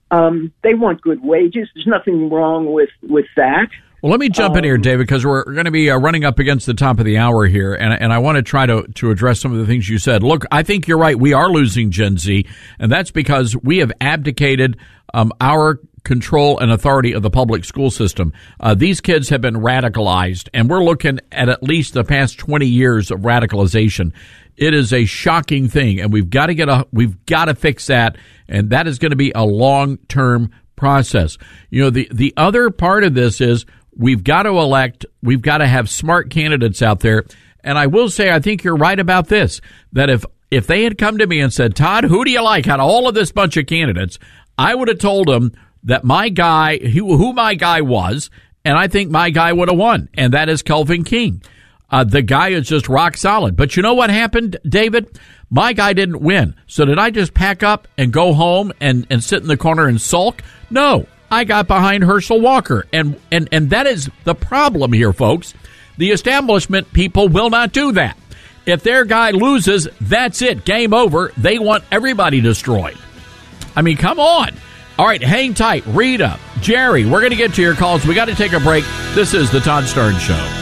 Um, they want good wages. There's nothing wrong with, with that. Well, let me jump um, in here, David, because we're going to be uh, running up against the top of the hour here, and, and I want to try to, to address some of the things you said. Look, I think you're right. We are losing Gen Z, and that's because we have abdicated um, our control and authority of the public school system. Uh, these kids have been radicalized, and we're looking at at least the past twenty years of radicalization. It is a shocking thing, and we've got to get a we've got to fix that, and that is going to be a long-term process. You know, the the other part of this is we've got to elect, we've got to have smart candidates out there. And I will say, I think you're right about this, that if if they had come to me and said, Todd, who do you like out of all of this bunch of candidates, I would have told them that my guy, who, who my guy was, and I think my guy would have won, and that is Kelvin King. Uh, the guy is just rock solid. But you know what happened, David? My guy didn't win. So did I just pack up and go home and, and sit in the corner and sulk? No. I got behind Herschel Walker. And, and, and that is the problem here, folks. The establishment people will not do that. If their guy loses, that's it. Game over. They want everybody destroyed. I mean, come on. All right, hang tight. Rita, Jerry, we're going to get to your calls. We got to take a break. This is the Todd Starnes Show.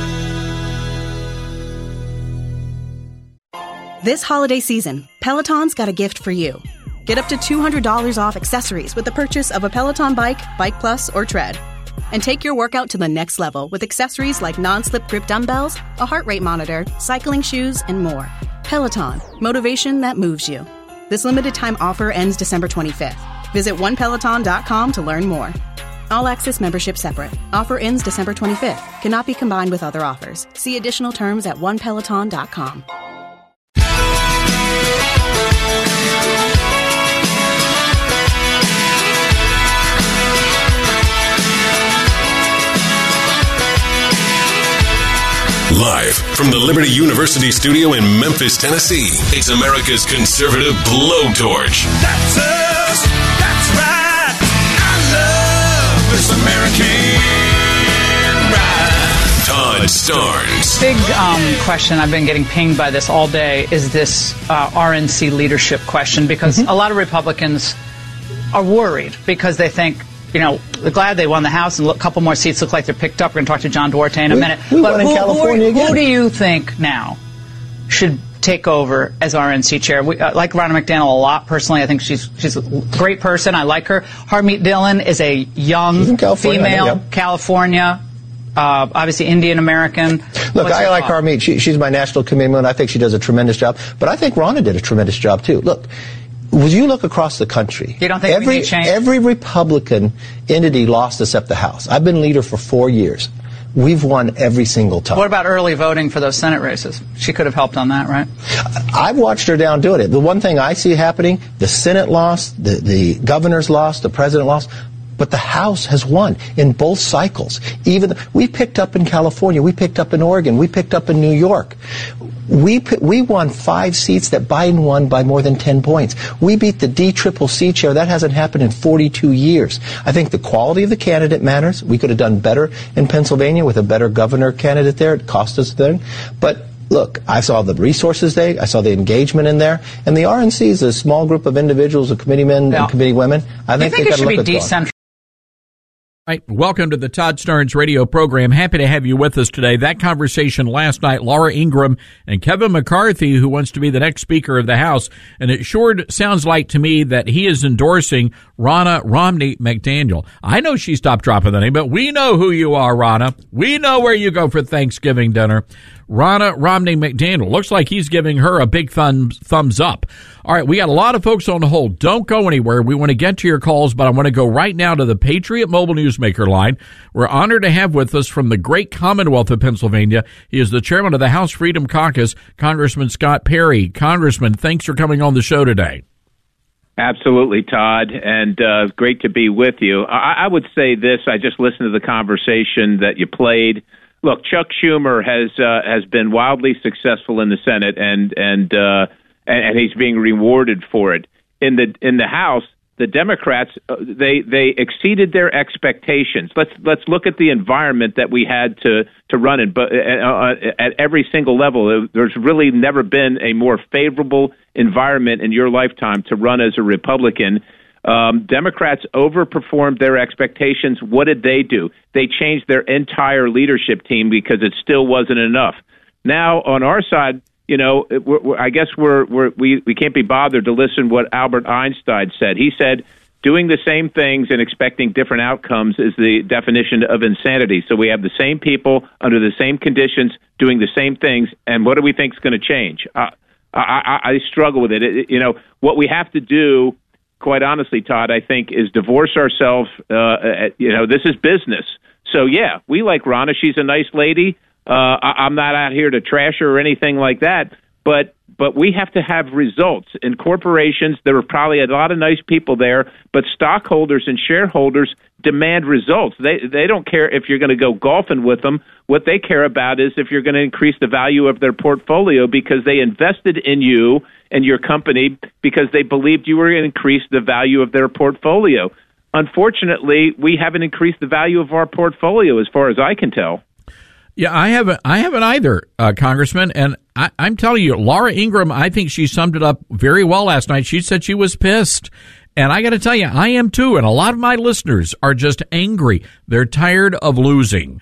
This holiday season, Peloton's got a gift for you. Get up to two hundred dollars off accessories with the purchase of a Peloton bike, Bike Plus, or Tread. And take your workout to the next level with accessories like non-slip grip dumbbells, a heart rate monitor, cycling shoes, and more. Peloton, motivation that moves you. This limited time offer ends December twenty-fifth. Visit one peloton dot com to learn more. All access membership separate. Offer ends December twenty-fifth. Cannot be combined with other offers. See additional terms at one peloton dot com. Live from the Liberty University studio in Memphis, Tennessee, it's America's conservative blowtorch. That's us. That's right. I love this American ride. Todd Starnes. Big um, question. I've been getting pinged by this all day. Is this uh, R N C leadership question? Because mm-hmm. a lot of Republicans are worried because they think, you know, they're glad they won the House and a couple more seats look like they're picked up. We're going to talk to John Duarte in a we, minute. We but won in who, California who, again. Who do you think now should take over as R N C chair? We uh, like Ronna McDaniel a lot personally. I think she's she's a great person. I like her. Harmeet Dillon is a young California, female, yeah. California, uh, obviously Indian American. Look, What's I like Harmeet. She, she's my national commitment. I think she does a tremendous job. But I think Ronna did a tremendous job too. Look. When you look across the country, you don't think every, we need change? Every Republican entity lost except the House. I've been leader for four years. We've won every single time. What about early voting for those Senate races? She could have helped on that, right? I've watched her down doing it. The one thing I see happening, the Senate lost, the, the governor's lost, the president lost, but the House has won in both cycles. Even the, we picked up in California, we picked up in Oregon, we picked up in New York. We we won five seats that Biden won by more than ten points. We beat the D C C C chair. That hasn't happened in forty-two years. I think the quality of the candidate matters. We could have done better in Pennsylvania with a better governor candidate there. It cost us then. But look, I saw the resources there. I saw the engagement in there. And the R N C is a small group of individuals, of committeemen yeah. and committee women. I think, think they it should look be at decentralized. Right. Welcome to the Todd Starnes radio program. Happy to have you with us today. That conversation last night, Laura Ingraham and Kevin McCarthy, who wants to be the next Speaker of the House. And it sure sounds like to me that he is endorsing Ronna Romney McDaniel. I know she stopped dropping the name, but we know who you are, Ronna. We know where you go for Thanksgiving dinner. Ronna Romney McDaniel. Looks like he's giving her a big thumb, thumbs up. All right, we got a lot of folks on hold. Don't go anywhere. We want to get to your calls, but I want to go right now to the Patriot Mobile Newsmaker line. We're honored to have with us from the great Commonwealth of Pennsylvania. He is the chairman of the House Freedom Caucus, Congressman Scott Perry. Congressman, thanks for coming on the show today. Absolutely, Todd, and uh, great to be with you. I, I would say this. I just listened to the conversation that you played. Look, Chuck Schumer has uh, has been wildly successful in the Senate, and and, uh, and and he's being rewarded for it. In the in the House, the Democrats uh, they they exceeded their expectations. Let's let's look at the environment that we had to to run in, but uh, at every single level, there's really never been a more favorable environment in your lifetime to run as a Republican. Um, Democrats overperformed their expectations. What did they do? They changed their entire leadership team because it still wasn't enough. Now, on our side, you know, we're, we're, I guess we're, we're, we we can't be bothered to listen what Albert Einstein said. He said, doing the same things and expecting different outcomes is the definition of insanity. So we have the same people under the same conditions doing the same things, and what do we think is going to change? Uh, I, I, I struggle with it. It, it. You know, what we have to do, quite honestly, Todd, I think, is divorce ourselves. Uh, you know, this is business. So, yeah, we like Ronna. She's a nice lady. Uh, I, I'm not out here to trash her or anything like that. But but we have to have results. In corporations, there are probably a lot of nice people there, but stockholders and shareholders demand results. They they don't care if you're going to go golfing with them. What they care about is if you're going to increase the value of their portfolio because they invested in you and your company because they believed you were going to increase the value of their portfolio. Unfortunately, we haven't increased the value of our portfolio as far as I can tell. Yeah, I haven't. I haven't either, uh, Congressman. And I, I'm telling you, Laura Ingraham, I think she summed it up very well last night. She said she was pissed, and I got to tell you, I am too. And a lot of my listeners are just angry. They're tired of losing.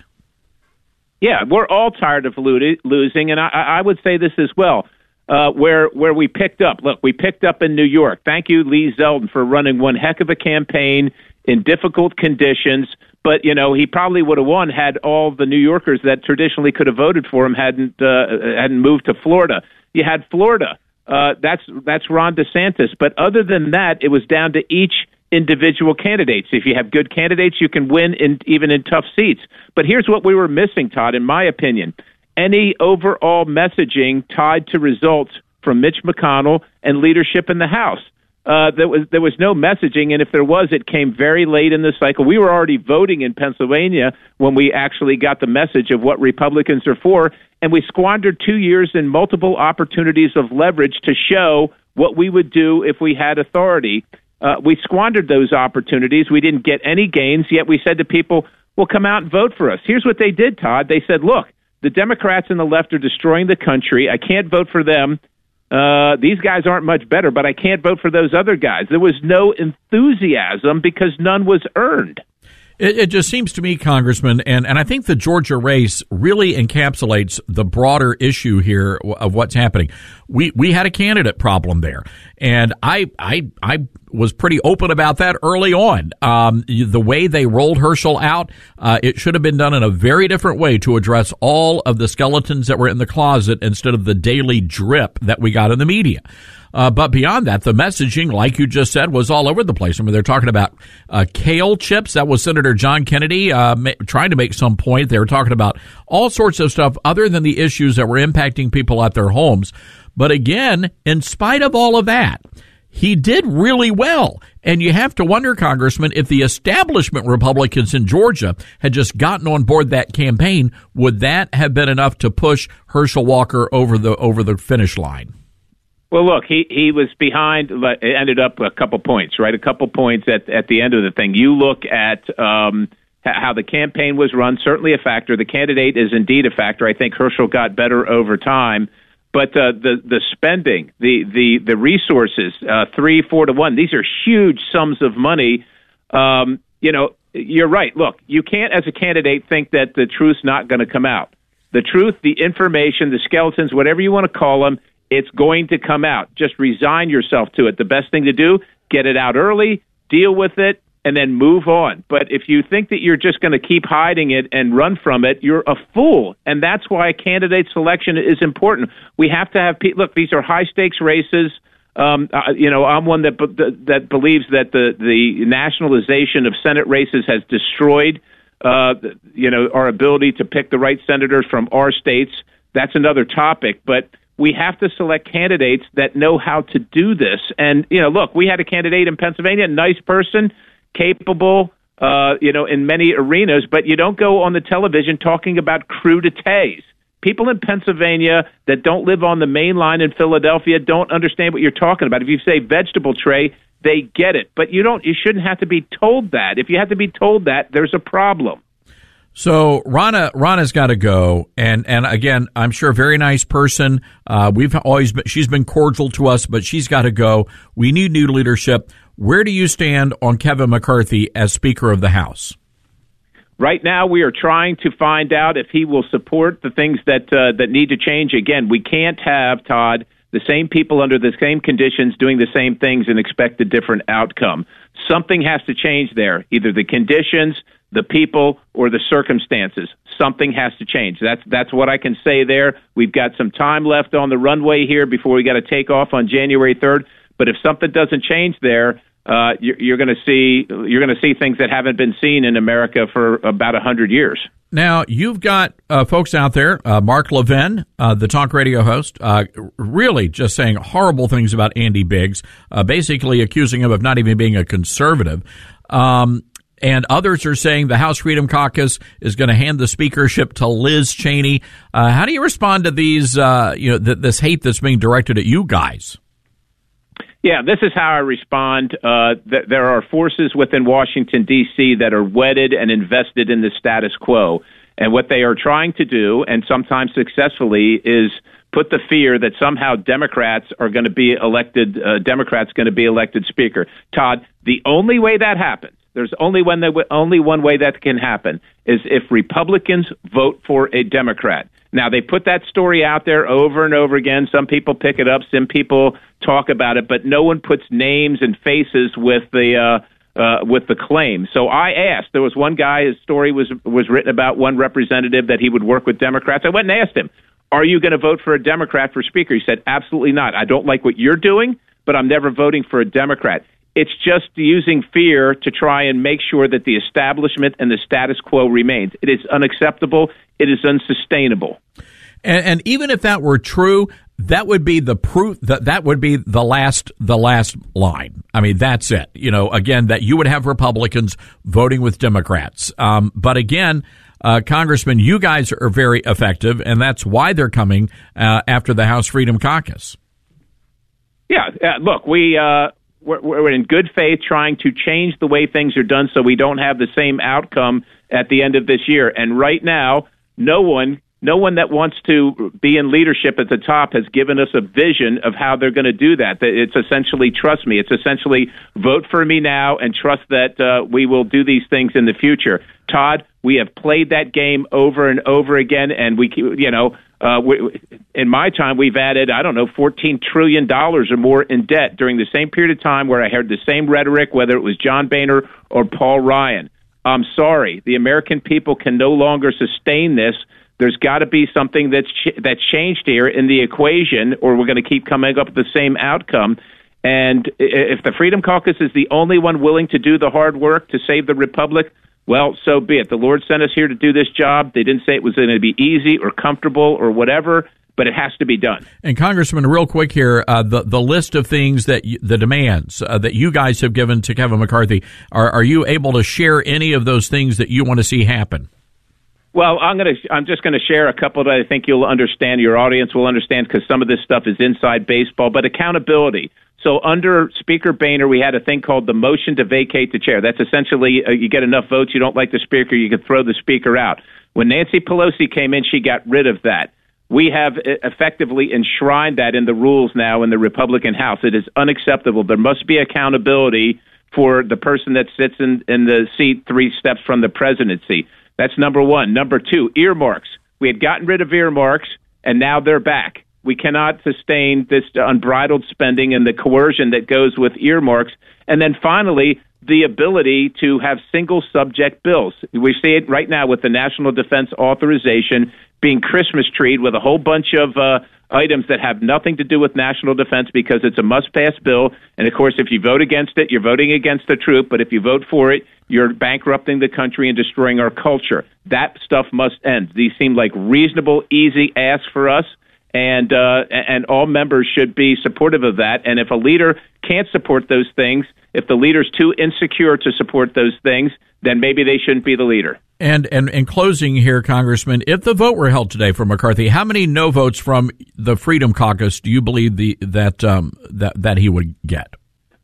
Yeah, we're all tired of lo- losing, and I, I would say this as well. Uh, where where we picked up. Look, we picked up in New York. Thank you, Lee Zeldin, for running one heck of a campaign in difficult conditions. But, you know, he probably would have won had all the New Yorkers that traditionally could have voted for him hadn't uh, hadn't moved to Florida. You had Florida. Uh, that's that's Ron DeSantis. But other than that, it was down to each individual candidate. If you have good candidates, you can win in, even in tough seats. But here's what we were missing, Todd, in my opinion. Any overall messaging tied to results from Mitch McConnell and leadership in the House. Uh, there was there was no messaging, and if there was, it came very late in the cycle. We were already voting in Pennsylvania when we actually got the message of what Republicans are for, and we squandered two years and multiple opportunities of leverage to show what we would do if we had authority. Uh, we squandered those opportunities. We didn't get any gains, yet we said to people, well, come out and vote for us. Here's what they did, Todd. They said, look, the Democrats and the left are destroying the country. I can't vote for them. Uh, these guys aren't much better, but I can't vote for those other guys. There was no enthusiasm because none was earned. It, it just seems to me, Congressman, and, and I think the Georgia race really encapsulates the broader issue here of what's happening. We we had a candidate problem there, and I I I was pretty open about that early on. Um, the way they rolled Herschel out, uh, it should have been done in a very different way to address all of the skeletons that were in the closet instead of the daily drip that we got in the media. Uh, but beyond that, the messaging, like you just said, was all over the place. I mean, they're talking about uh, kale chips. That was Senator John Kennedy uh, ma- trying to make some point. They were talking about all sorts of stuff other than the issues that were impacting people at their homes. But again, in spite of all of that, he did really well. And you have to wonder, Congressman, if the establishment Republicans in Georgia had just gotten on board that campaign, would that have been enough to push Herschel Walker over the over the finish line? Well, look, he, he was behind, it ended up a couple points, right? A couple points at at the end of the thing. You look at um, how the campaign was run, certainly a factor. The candidate is indeed a factor. I think Herschel got better over time. But uh, the the spending, the the the resources, uh, three, four to one, these are huge sums of money. Um, you know, you're right. Look, you can't, as a candidate, think that the truth's not going to come out. The truth, the information, the skeletons, whatever you want to call them, it's going to come out. Just resign yourself to it. The best thing to do, get it out early, deal with it, and then move on. But if you think that you're just going to keep hiding it and run from it, you're a fool. And that's why candidate selection is important. We have to have people. Look, these are high-stakes races. Um, uh, you know, I'm one that that believes that the, the nationalization of Senate races has destroyed, uh, you know, our ability to pick the right senators from our states. That's another topic. But we have to select candidates that know how to do this. And, you know, look, we had a candidate in Pennsylvania, nice person, capable, uh, you know, in many arenas, but you don't go on the television talking about crudités. People in Pennsylvania that don't live on the main line in Philadelphia don't understand what you're talking about. If you say vegetable tray, they get it. But you don't. You shouldn't have to be told that. If you have to be told that, there's a problem. So Ronna, Ronna's got to go, and and again, I'm sure a very nice person. Uh, we've always been, she's been cordial to us, but she's got to go. We need new leadership. Where do you stand on Kevin McCarthy as Speaker of the House? Right now, we are trying to find out if he will support the things that uh, that need to change. Again, we can't have, Todd, the same people under the same conditions doing the same things and expect a different outcome. Something has to change there, either the conditions, the people, or the circumstances. Something has to change. That's that's what I can say there. We've got some time left on the runway here before we got to take off on January third. But if something doesn't change there, uh, you're, you're going to see you're going to see things that haven't been seen in America for about a hundred years. Now, you've got uh, folks out there, uh, Mark Levin, uh, the talk radio host, uh, really just saying horrible things about Andy Biggs, uh, basically accusing him of not even being a conservative. Um, and others are saying the House Freedom Caucus is going to hand the speakership to Liz Cheney. Uh, how do you respond to these, uh, you know, th- this hate that's being directed at you guys? Yeah, this is how I respond. Uh, th- there are forces within Washington, D C that are wedded and invested in the status quo. And what they are trying to do, and sometimes successfully, is put the fear that somehow Democrats are going to be elected, uh, Democrats going to be elected speaker. Todd, the only way that happens, there's only one, that w- only one way that can happen, is if Republicans vote for a Democrat. Now, they put that story out there over and over again. Some people pick it up. Some people talk about it, but no one puts names and faces with the uh, uh, with the claim. So I asked. There was one guy, his story was was written about one representative that he would work with Democrats. I went and asked him, are you going to vote for a Democrat for speaker? He said, absolutely not. I don't like what you're doing, but I'm never voting for a Democrat. It's just using fear to try and make sure that the establishment and the status quo remains. It is unacceptable. It is unsustainable. And, and even if that were true, that would be the proof that that would be the last the last line. I mean, that's it. You know, again, that you would have Republicans voting with Democrats. Um, but again, uh, Congressman, you guys are very effective, and that's why they're coming uh, after the House Freedom Caucus. Yeah, uh, look, we. Uh, We're, we're in good faith trying to change the way things are done so we don't have the same outcome at the end of this year. And right now, no one, no one that wants to be in leadership at the top has given us a vision of how they're going to do that. It's essentially trust me. It's essentially vote for me now and trust that uh, we will do these things in the future. Todd, we have played that game over and over again, and we, you know, uh, we, in my time, we've added, I don't know, fourteen trillion dollars or more in debt during the same period of time where I heard the same rhetoric, whether it was John Boehner or Paul Ryan. I'm sorry. The American people can no longer sustain this. There's got to be something that's ch- that's changed here in the equation, or we're going to keep coming up with the same outcome. And if the Freedom Caucus is the only one willing to do the hard work to save the republic, well, so be it. The Lord sent us here to do this job. They didn't say it was going to be easy or comfortable or whatever, but it has to be done. And Congressman, real quick here, uh, the the list of things that you, the demands uh, that you guys have given to Kevin McCarthy, are are you able to share any of those things that you want to see happen? Well, I'm going to. I'm just going to share a couple that I think you'll understand. Your audience will understand because some of this stuff is inside baseball. But accountability. So under Speaker Boehner, we had a thing called the motion to vacate the chair. That's essentially uh, you get enough votes, you don't like the speaker, you can throw the speaker out. When Nancy Pelosi came in, she got rid of that. We have effectively enshrined that in the rules now in the Republican House. It is unacceptable. There must be accountability for the person that sits in, in the seat three steps from the presidency. That's number one. Number two, earmarks. We had gotten rid of earmarks, and now they're back. We cannot sustain this unbridled spending and the coercion that goes with earmarks. And then finally, the ability to have single subject bills. We see it right now with the National Defense Authorization being Christmas treed with a whole bunch of uh, items that have nothing to do with national defense because it's a must-pass bill. And, of course, if you vote against it, you're voting against the troop. But if you vote for it, you're bankrupting the country and destroying our culture. That stuff must end. These seem like reasonable, easy asks for us. And uh, and all members should be supportive of that. And if a leader can't support those things, if the leader's too insecure to support those things, then maybe they shouldn't be the leader. And and in closing here, Congressman, if the vote were held today for McCarthy, how many no votes from the Freedom Caucus do you believe the that um, that that he would get?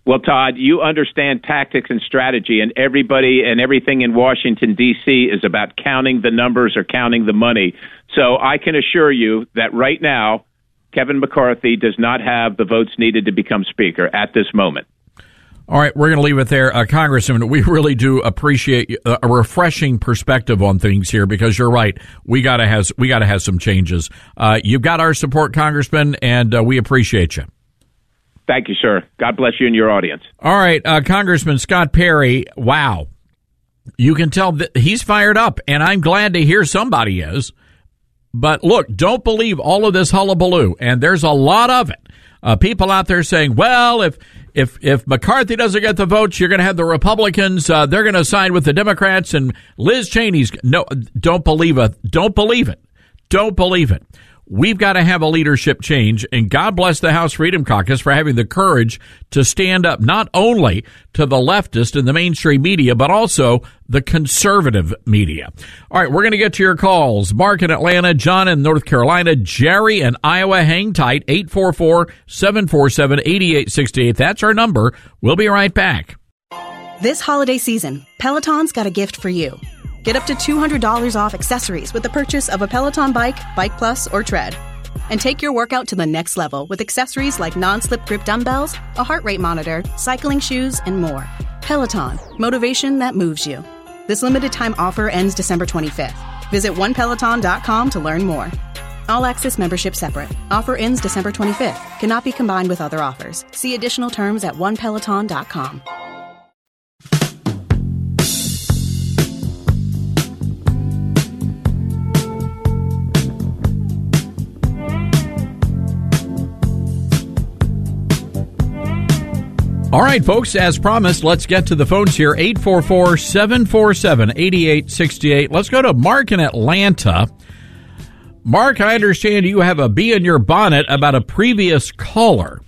Well, Todd, you understand tactics and strategy, and everybody and everything in Washington, D C is about counting the numbers or counting the money. So I can assure you that right now, Kevin McCarthy does not have the votes needed to become Speaker at this moment. All right, we're going to leave it there. Uh, Congressman, we really do appreciate a, a refreshing perspective on things here, because you're right. We got to have, we got to have some changes. Uh, you've got our support, Congressman, and uh, we appreciate you. Thank you, sir. God bless you and your audience. All right, uh, Congressman Scott Perry, wow. You can tell that he's fired up, and I'm glad to hear somebody is. But look, don't believe all of this hullabaloo, and there's a lot of it. Uh, people out there saying, well, if if if McCarthy doesn't get the votes, you're going to have the Republicans. Uh, they're going to side with the Democrats, and Liz Cheney's. No, don't believe it. Don't believe it. Don't believe it. We've got to have a leadership change, and God bless the House Freedom Caucus for having the courage to stand up not only to the leftist and the mainstream media, but also the conservative media. All right, we're going to get to your calls. Mark in Atlanta, John in North Carolina, Jerry in Iowa. Hang tight, eight four four, seven four seven, eight eight six eight. That's our number. We'll be right back. This holiday season, Peloton's got a gift for you. Get up to two hundred dollars off accessories with the purchase of a Peloton bike, Bike Plus, or Tread. And take your workout to the next level with accessories like non-slip grip dumbbells, a heart rate monitor, cycling shoes, and more. Peloton, motivation that moves you. This limited time offer ends December twenty-fifth. Visit one peloton dot com to learn more. All access membership separate. Offer ends December twenty-fifth. Cannot be combined with other offers. See additional terms at one peloton dot com. All right, folks, as promised, let's get to the phones here. eight four four, seven four seven, eight eight six eight. Let's go to Mark in Atlanta. Mark, I understand you have a bee in your bonnet about a previous caller.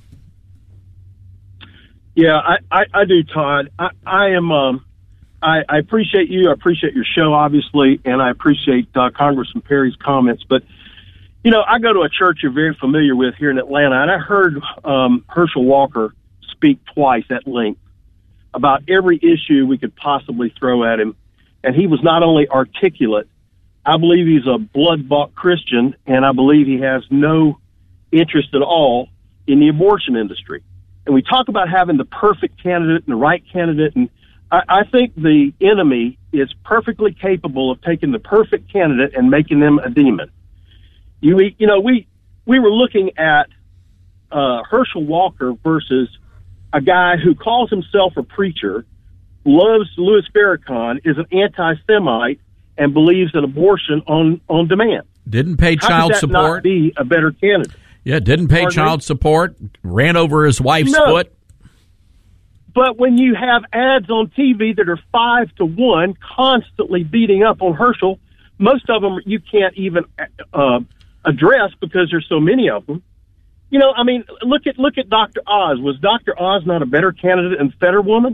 Yeah, I, I, I do, Todd. I, I am. Um, I, I appreciate you. I appreciate your show, obviously, and I appreciate uh, Congressman Perry's comments. But, you know, I go to a church you're very familiar with here in Atlanta, and I heard um, Herschel Walker speak twice at length about every issue we could possibly throw at him. And he was not only articulate, I believe he's a blood-bought Christian, and I believe he has no interest at all in the abortion industry. And we talk about having the perfect candidate and the right candidate, and I, I think the enemy is perfectly capable of taking the perfect candidate and making them a demon. You, you know, we, we were looking at uh, Herschel Walker versus a guy who calls himself a preacher, loves Louis Farrakhan, is an anti-Semite, and believes in abortion on, on demand. Didn't pay How child could that support. Not be a better candidate. Yeah, didn't pay Pardon child me? support, ran over his wife's No. foot. But when you have ads on T V that are five to one, constantly beating up on Herschel, most of them you can't even uh, address because there's so many of them. You know, I mean, look at look at Doctor Oz. Was Doctor Oz not a better candidate than Fetterwoman?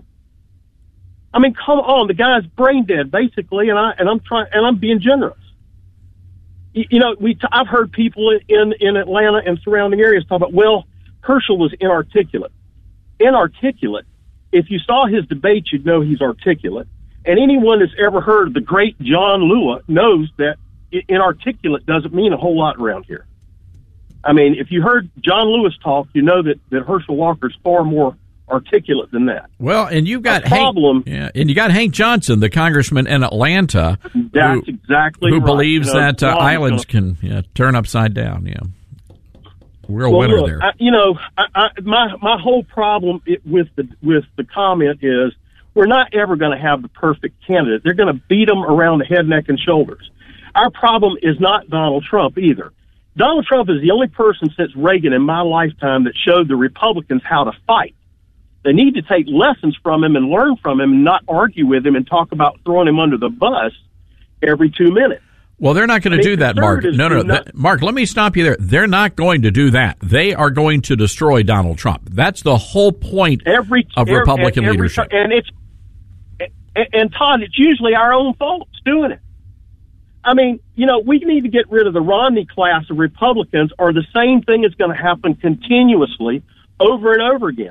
I mean, come on, the guy's brain dead basically, and I and I'm trying and I'm being generous. You, you know, we t- I've heard people in in Atlanta and surrounding areas talk about, well, Herschel was inarticulate. Inarticulate. If you saw his debates, you'd know he's articulate. And anyone that's ever heard of the great John Lewis knows that inarticulate doesn't mean a whole lot around here. I mean, if you heard John Lewis talk, you know that, that Herschel Walker's far more articulate than that. Well, and you've got A problem. Hank, yeah, and you got Hank Johnson, the congressman in Atlanta, That's who, exactly who right. believes You know, that uh, John- islands can yeah, turn upside down. Yeah, real well, winner look, there. I, you know, I, I, my my whole problem it, with the with the comment is we're not ever going to have the perfect candidate. They're going to beat them around the head, neck, and shoulders. Our problem is not Donald Trump either. Donald Trump is the only person since Reagan in my lifetime that showed the Republicans how to fight. They need to take lessons from him and learn from him and not argue with him and talk about throwing him under the bus every two minutes. Well, they're not going I to mean, do that, Mark. conservatives No, no, do not- that, Mark, let me stop you there. They're not going to do that. They are going to destroy Donald Trump. That's the whole point every, of every- Republican every, leadership. And it's and, and Todd, it's usually our own folks doing it. I mean, you know, we need to get rid of the Romney class of Republicans, or the same thing is going to happen continuously over and over again.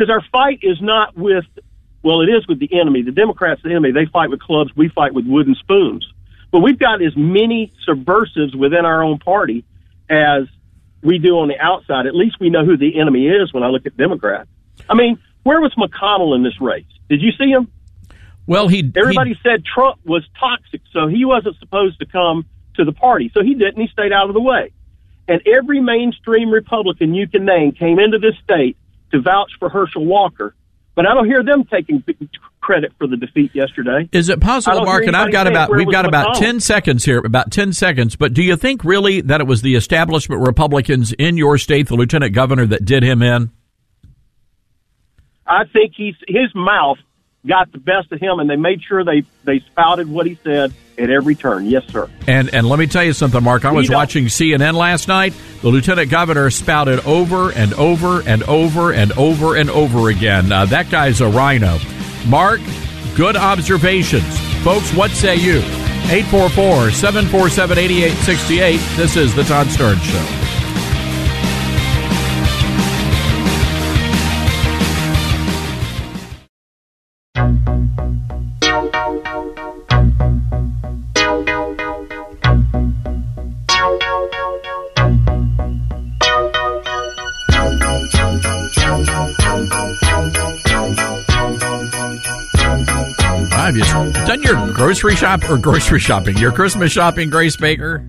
Because our fight is not with, well, it is with the enemy. The Democrats, the enemy, they fight with clubs. We fight with wooden spoons. But we've got as many subversives within our own party as we do on the outside. At least we know who the enemy is when I look at Democrats. I mean, where was McConnell in this race? Did you see him? Well, he everybody he, said Trump was toxic, so he wasn't supposed to come to the party. So he didn't. He stayed out of the way. And every mainstream Republican you can name came into this state to vouch for Herschel Walker. But I don't hear them taking credit for the defeat yesterday. Is it possible, Mark? And I've got about we've got about ten seconds here, about ten seconds. But do you think really that it was the establishment Republicans in your state, the lieutenant governor, that did him in? I think he's his mouth got the best of him, and they made sure they they spouted what he said at every turn. Yes, sir. And and let me tell you something, Mark. I was watching C N N last night. The lieutenant governor spouted over and over and over and over and over again. Uh, that guy's a rhino. Mark, good observations. Folks, what say you? eight four four, seven four seven, eight eight six eight. This is The Todd Starnes Show. Have you done your grocery shop or grocery shopping? Your Christmas shopping, Grace Baker?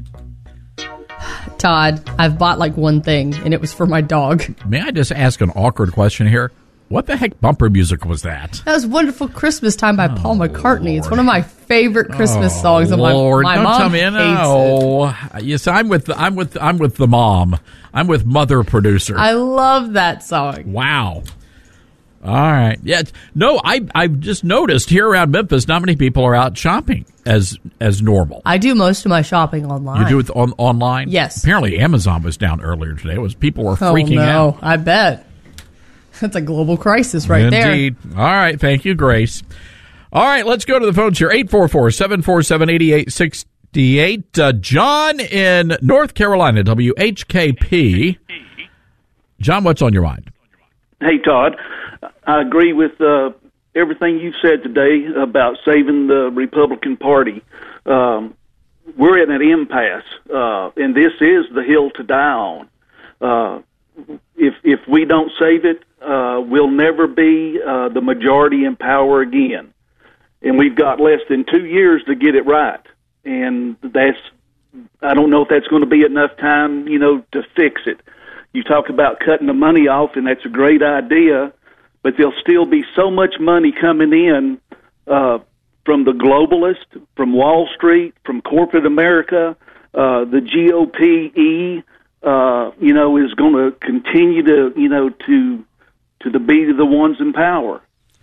Todd, I've bought like one thing, and it was for my dog. May I just ask an awkward question here? What the heck bumper music was that? That was Wonderful Christmas Time by oh, Paul McCartney. Lord. It's one of my favorite Christmas oh, songs. And my, Lord, my don't mom tell me, hates no. it. Yes, I'm with I'm with I'm with the mom. I'm with mother producer. I love that song. Wow. All right. Yeah. No, I I've just noticed here around Memphis, not many people are out shopping as as normal. I do most of my shopping online. You do it on online? Yes. Apparently, Amazon was down earlier today. It was people were freaking oh, no. out. I bet. That's a global crisis right Indeed. there. Indeed. All right. Thank you, Grace. All right. Let's go to the phones here. eight four four, seven four seven, eight eight six eight. Uh, John in North Carolina, W H K P. John, what's on your mind? Hey, Todd. I agree with uh, everything you've said today about saving the Republican Party. Um, we're at an impasse, uh, and this is the hill to die on. Uh, if if we don't save it, uh, we'll never be uh, the majority in power again. And we've got less than two years to get it right. And that's, I don't know if that's going to be enough time, you know, to fix it. You talk about cutting the money off, and that's a great idea. But there'll still be so much money coming in uh, from the globalists, from Wall Street, from corporate America. Uh, the G O P E, uh, you know, is going to continue to, you know, to to the be the ones in power.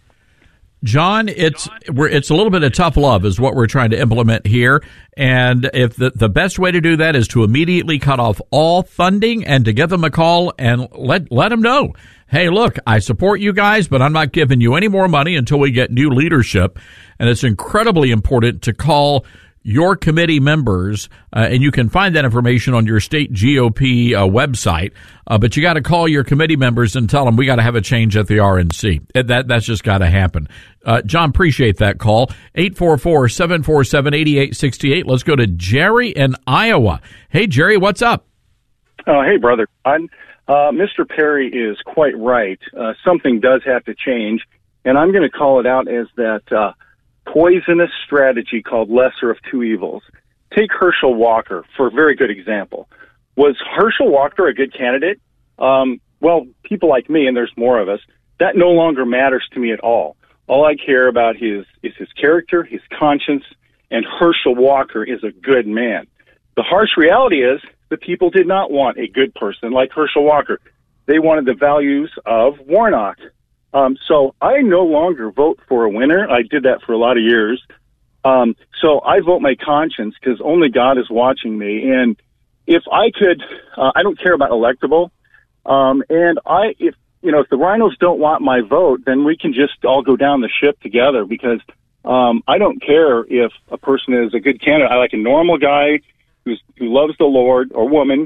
John, it's we're, it's a little bit of tough love is what we're trying to implement here. And if the, the best way to do that is to immediately cut off all funding and to give them a call and let let them know, hey, look, I support you guys, but I'm not giving you any more money until we get new leadership. And it's incredibly important to call your committee members, uh, and you can find that information on your state G O P uh, website, uh, but you got to call your committee members and tell them we got to have a change at the R N C. That, that's just got to happen. Uh, John, appreciate that call. eight four four, seven four seven, eight eight six eight. Let's go to Jerry in Iowa. Hey, Jerry, what's up? Uh, hey, brother. I'm, uh, Mister Perry is quite right. Uh, something does have to change, and I'm going to call it out as that uh, poisonous strategy called lesser of two evils. Take Herschel Walker for a very good example. Was Herschel Walker a good candidate? Um, well, people like me, and there's more of us, that no longer matters to me at all. All I care about his, is his character, his conscience, and Herschel Walker is a good man. The harsh reality is the people did not want a good person like Herschel Walker. They wanted the values of Warnock. Um, so I no longer vote for a winner. I did that for a lot of years. Um, so I vote my conscience because only God is watching me. And if I could, uh, I don't care about electable. Um, and I, if, you know, if the rhinos don't want my vote, then we can just all go down the ship together because, um, I don't care if a person is a good candidate. I like a normal guy who's, who loves the Lord or woman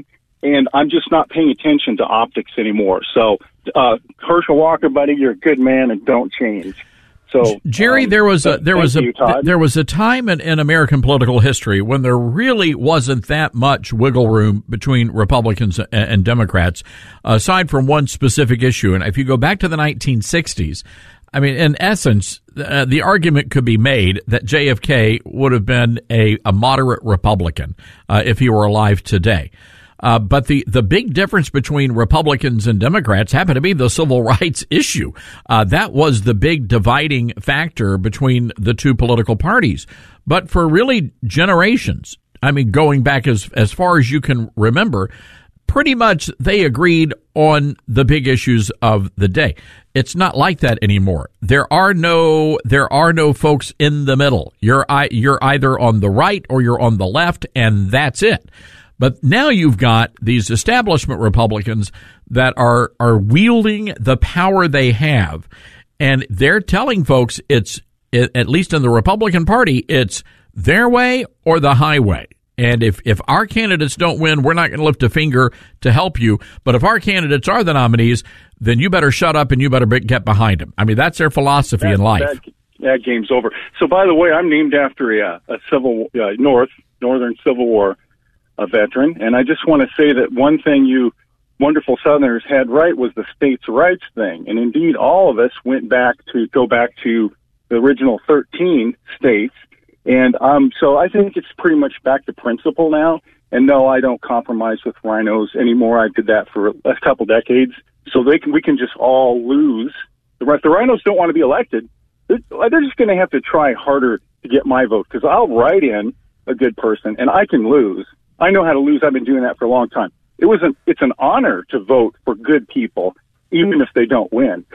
and I'm just not paying attention to optics anymore. So, uh, Herschel Walker, buddy, you're a good man, and don't change. So, Jerry, um, there was a there was a you, Todd. there was a time in, in American political history when there really wasn't that much wiggle room between Republicans and, and Democrats, aside from one specific issue. And if you go back to the nineteen sixties, I mean, in essence, uh, the argument could be made that J F K would have been a, a moderate Republican uh, if he were alive today. Uh, but the, the big difference between Republicans and Democrats happened to be the civil rights issue. Uh, that was the big dividing factor between the two political parties. But for really generations, I mean, going back as, as far as you can remember, pretty much they agreed on the big issues of the day. It's not like that anymore. There are no, there are no folks in the middle. You're, you're either on the right or you're on the left, and that's it. But now you've got these establishment Republicans that are are wielding the power they have, and they're telling folks it's, it, at least in the Republican Party, it's their way or the highway. And if, if our candidates don't win, we're not going to lift a finger to help you. But if our candidates are the nominees, then you better shut up and you better get behind them. I mean, that's their philosophy that, in life. That, that game's over. So, by the way, I'm named after a, a civil uh, North Northern Civil War a veteran, and I just want to say that one thing you wonderful Southerners had right was the states' rights thing, and indeed all of us went back to go back to the original thirteen states, and um, so I think it's pretty much back to principle now. And no, I don't compromise with rhinos anymore. I did that for a couple decades, so they can we can just all lose. The, the rhinos don't want to be elected. They're, they're just going to have to try harder to get my vote, because I'll write in a good person, and I can lose. I know how to lose. I've been doing that for a long time. It was an, it's an honor to vote for good people, even if they don't win.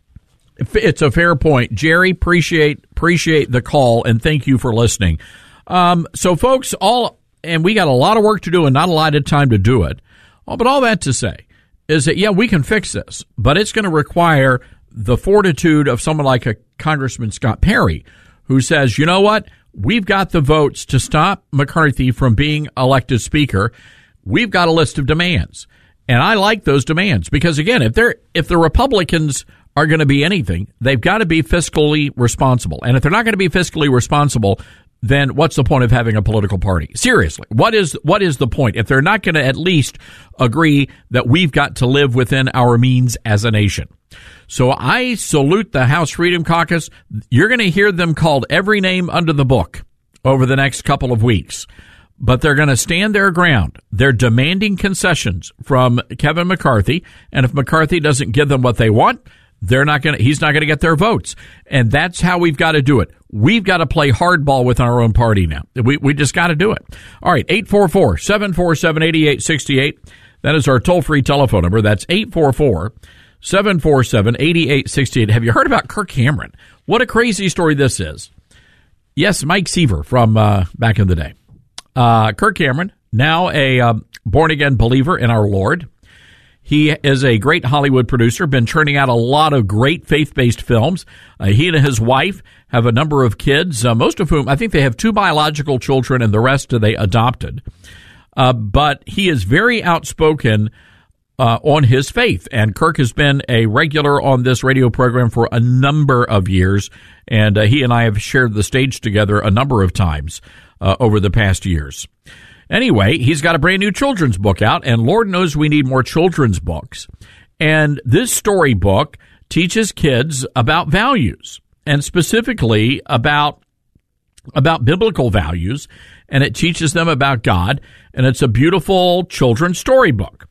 It's a fair point. Jerry, appreciate appreciate the call, and thank you for listening. Um, so, folks, all and we got a lot of work to do and not a lot of time to do it. Oh, but all that to say is that, yeah, we can fix this, but it's going to require the fortitude of someone like a Congressman Scott Perry, who says, you know what? We've got the votes to stop McCarthy from being elected speaker. We've got a list of demands. And I like those demands because, again, if they're if the Republicans are going to be anything, they've got to be fiscally responsible. And if they're not going to be fiscally responsible, then what's the point of having a political party? Seriously, what is what is the point if they're not going to at least agree that we've got to live within our means as a nation? So I salute the House Freedom Caucus. You're going to hear them called every name under the book over the next couple of weeks. But they're going to stand their ground. They're demanding concessions from Kevin McCarthy. And if McCarthy doesn't give them what they want, they're not going to, he's not going to get their votes. And that's how we've got to do it. We've got to play hardball with our own party now. We, we just got to do it. All right. eight four four, seven four seven, eight eight six eight. That is our toll-free telephone number. That's eight four four, seven four seven, eight eight six eight. Have you heard about Kirk Cameron? What a crazy story this is. Yes, Mike Seaver from uh, back in the day. Uh, Kirk Cameron, now a um, born-again believer in our Lord. He is a great Hollywood producer, been churning out a lot of great faith-based films. Uh, he and his wife have a number of kids, uh, most of whom, I think they have two biological children and the rest they adopted. Uh, but he is very outspoken uh, on his faith. And Kirk has been a regular on this radio program for a number of years. And uh, he and I have shared the stage together a number of times uh, over the past years. Anyway, he's got a brand new children's book out, and Lord knows we need more children's books. And this storybook teaches kids about values, and specifically about about biblical values, and it teaches them about God, and it's a beautiful children's storybook.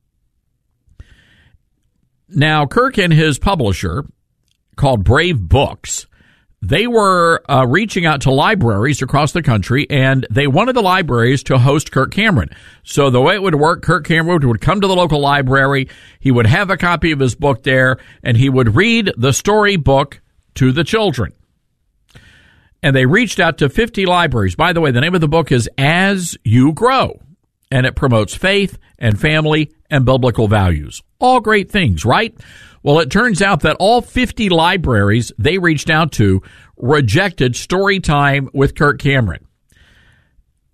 Now, Kirk and his publisher, called Brave Books, they were uh, reaching out to libraries across the country, and they wanted the libraries to host Kirk Cameron. So the way it would work, Kirk Cameron would come to the local library, he would have a copy of his book there, and he would read the storybook to the children. And they reached out to fifty libraries. By the way, the name of the book is As You Grow, and it promotes faith and family and biblical values. All great things, right? Well, it turns out that all fifty libraries they reached out to rejected story time with Kirk Cameron.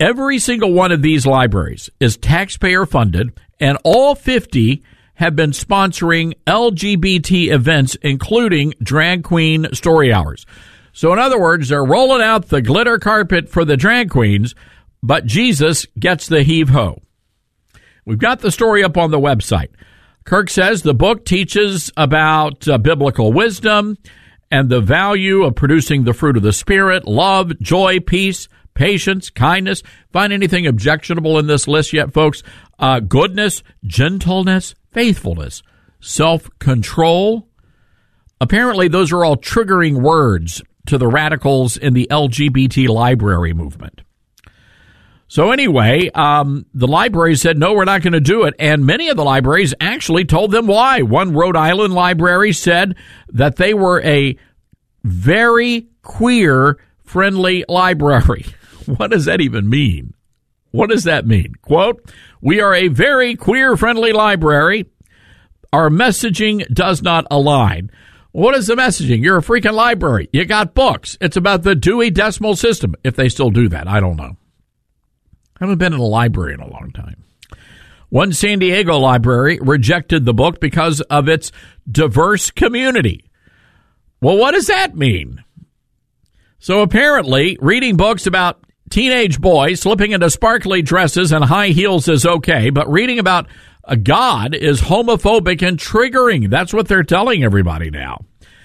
Every single one of these libraries is taxpayer funded, and all fifty have been sponsoring L G B T events, including drag queen story hours. So in other words, they're rolling out the glitter carpet for the drag queens, but Jesus gets the heave-ho. We've got the story up on the website. Kirk says the book teaches about uh, biblical wisdom and the value of producing the fruit of the Spirit, love, joy, peace, patience, kindness. Find anything objectionable in this list yet, folks? Uh, goodness, gentleness, faithfulness, self-control. Apparently, those are all triggering words to the radicals in the L G B T library movement. So anyway, um, the library said, no, we're not going to do it. And many of the libraries actually told them why. One Rhode Island library said that they were a very queer-friendly library. What does that even mean? What does that mean? Quote, we are a very queer-friendly library. Our messaging does not align. What is the messaging? You're a freaking library. You got books. It's about the Dewey Decimal System. If they still do that, I don't know. I haven't been in a library in a long time. One San Diego library rejected the book because of its diverse community. Well, what does that mean? So apparently, reading books about teenage boys slipping into sparkly dresses and high heels is okay, but reading about a God is homophobic and triggering. That's what they're telling everybody now.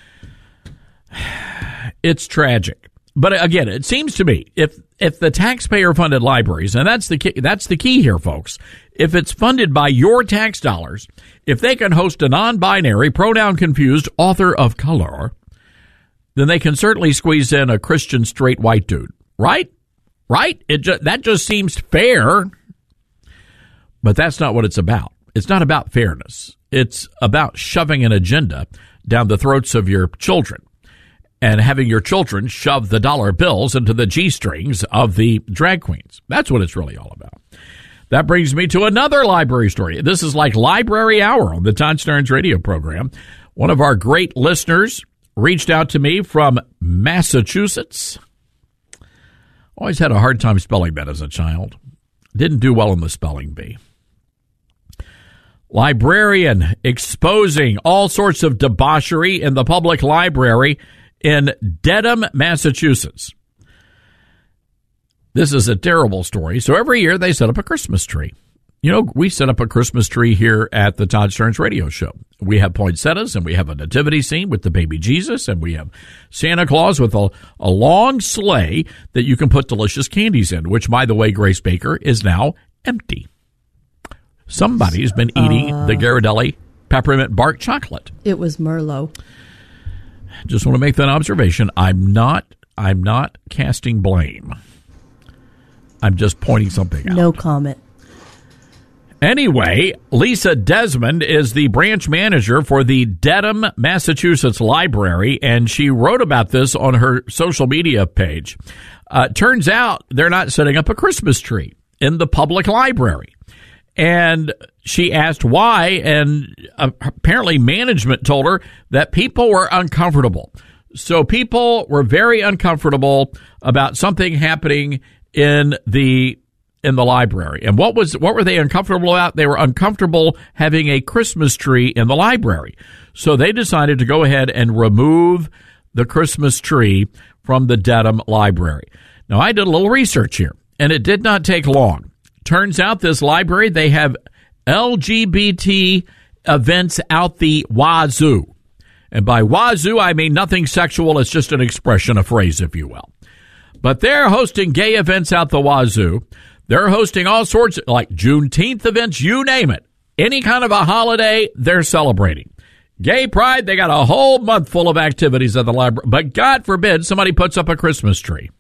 It's tragic. But again, it seems to me, if if the taxpayer-funded libraries, and that's the key, that's the key here, folks, if it's funded by your tax dollars, if they can host a non-binary, pronoun-confused author of color, then they can certainly squeeze in a Christian straight white dude, right? Right? It ju- that just seems fair. But that's not what it's about. It's not about fairness. It's about shoving an agenda down the throats of your children and having your children shove the dollar bills into the G-strings of the drag queens. That's what it's really all about. That brings me to another library story. This is like Library Hour on the Todd Starnes radio program. One of our great listeners reached out to me from Massachusetts. Always had a hard time spelling that as a child. Didn't do well in the spelling bee. Librarian exposing all sorts of debauchery in the public library in Dedham, Massachusetts. This is a terrible story. So every year they set up a Christmas tree. You know, we set up a Christmas tree here at the Todd Starnes radio show. We have poinsettias, and we have a nativity scene with the baby Jesus, and we have Santa Claus with a, a long sleigh that you can put delicious candies in, which, by the way, Grace Baker, is now empty. Somebody's been eating uh, the Ghirardelli peppermint bark chocolate. It was Merlot. Just want to make that observation. I'm not I'm not casting blame. I'm just pointing something out. No comment. Anyway, Lisa Desmond is the branch manager for the Dedham, Massachusetts Library, and she wrote about this on her social media page. Uh, turns out they're not setting up a Christmas tree in the public library. And she asked why, and apparently management told her that people were uncomfortable. So people were very uncomfortable about something happening in the in the library. And what was what were they uncomfortable about? They were uncomfortable having a Christmas tree in the library. So they decided to go ahead and remove the Christmas tree from the Dedham Library. Now, I did a little research here, and it did not take long. Turns out this library, they have L G B T events out the wazoo. And by wazoo, I mean nothing sexual. It's just an expression, a phrase, if you will. But they're hosting gay events out the wazoo. They're hosting all sorts of, like Juneteenth events, you name it. Any kind of a holiday, they're celebrating. Gay Pride, they got a whole month full of activities at the library. But God forbid somebody puts up a Christmas tree.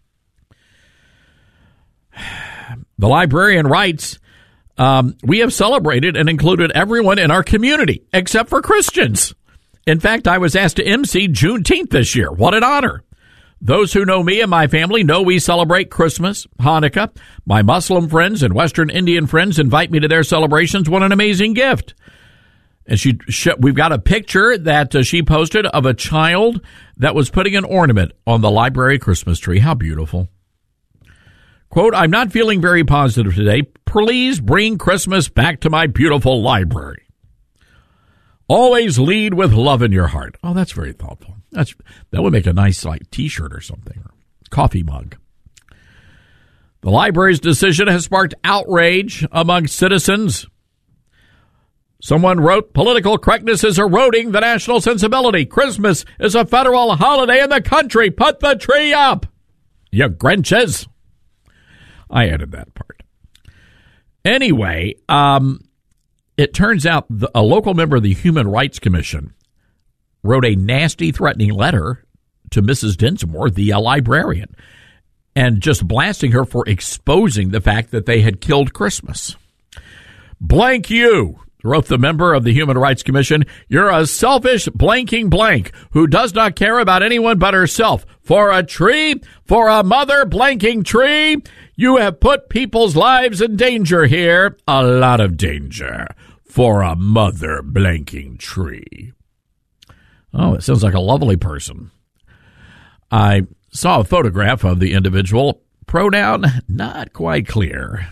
The librarian writes, um, we have celebrated and included everyone in our community, except for Christians. In fact, I was asked to emcee Juneteenth this year. What an honor. Those who know me and my family know we celebrate Christmas, Hanukkah. My Muslim friends and Western Indian friends invite me to their celebrations. What an amazing gift. And she, she we've got a picture that uh, she posted of a child that was putting an ornament on the library Christmas tree. How beautiful. Quote, I'm not feeling very positive today. Please bring Christmas back to my beautiful library. Always lead with love in your heart. Oh, that's very thoughtful. That's that would make a nice like T-shirt or something, or coffee mug. The library's decision has sparked outrage among citizens. Someone wrote, political correctness is eroding the national sensibility. Christmas is a federal holiday in the country. Put the tree up, you Grinches. I added that part. Anyway, um, it turns out the, a local member of the Human Rights Commission wrote a nasty, threatening letter to Missus Dinsmore, the uh, librarian, and just blasting her for exposing the fact that they had killed Christmas. Blank you, wrote the member of the Human Rights Commission, you're a selfish blanking blank who does not care about anyone but herself. For a tree, for a mother blanking tree, you have put people's lives in danger here. A lot of danger for a mother blanking tree. Oh, it sounds like a lovely person. I saw a photograph of the individual. Pronoun, not quite clear.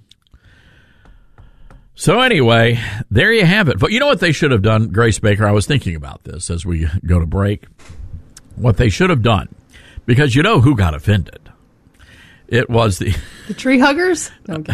So anyway, there you have it. But you know what they should have done, Grace Baker? I was thinking about this as we go to break. What they should have done, because you know who got offended. It was the... The tree huggers? Okay.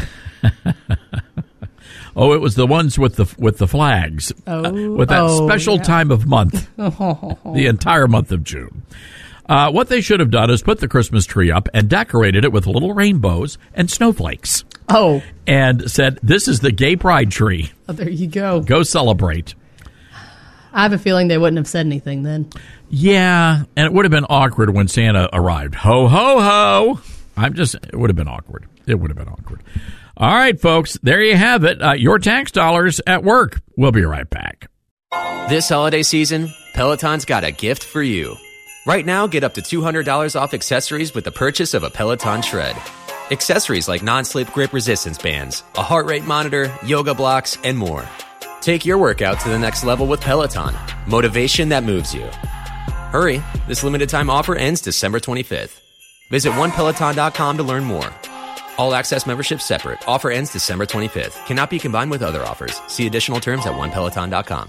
Oh, it was the ones with the with the flags. Oh, uh, with that oh, special yeah. time of month, the entire month of June. Uh, what they should have done is put the Christmas tree up and decorated it with little rainbows and snowflakes. Oh. And said, this is the gay pride tree. Oh, there you go. Go celebrate. I have a feeling they wouldn't have said anything then. Yeah, and it would have been awkward when Santa arrived. Ho, ho, ho. I'm just, it would have been awkward. It would have been awkward. All right, folks, there you have it. Uh, your tax dollars at work. We'll be right back. This holiday season, Peloton's got a gift for you. Right now, get up to two hundred dollars off accessories with the purchase of a Peloton Shred. Accessories like non-slip grip resistance bands, a heart rate monitor, yoga blocks, and more. Take your workout to the next level with Peloton. Motivation that moves you. Hurry, this limited time offer ends December twenty-fifth. Visit one peloton dot com to learn more. All access membership separate. Offer ends December twenty-fifth. Cannot be combined with other offers. See additional terms at one peloton dot com.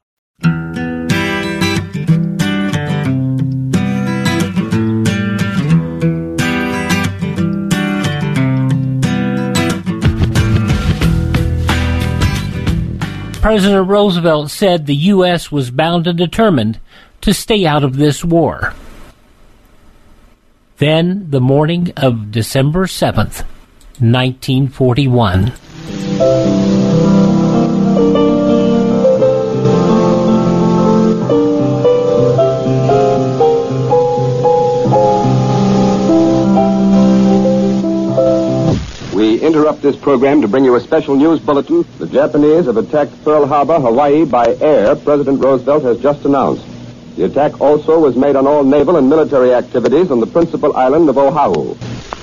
President Roosevelt said the U S was bound and determined to stay out of this war. Then, the morning of December seventh, nineteen forty-one. We interrupt this program to bring you a special news bulletin. The Japanese have attacked Pearl Harbor, Hawaii, by air, President Roosevelt has just announced. The attack also was made on all naval and military activities on the principal island of Oahu.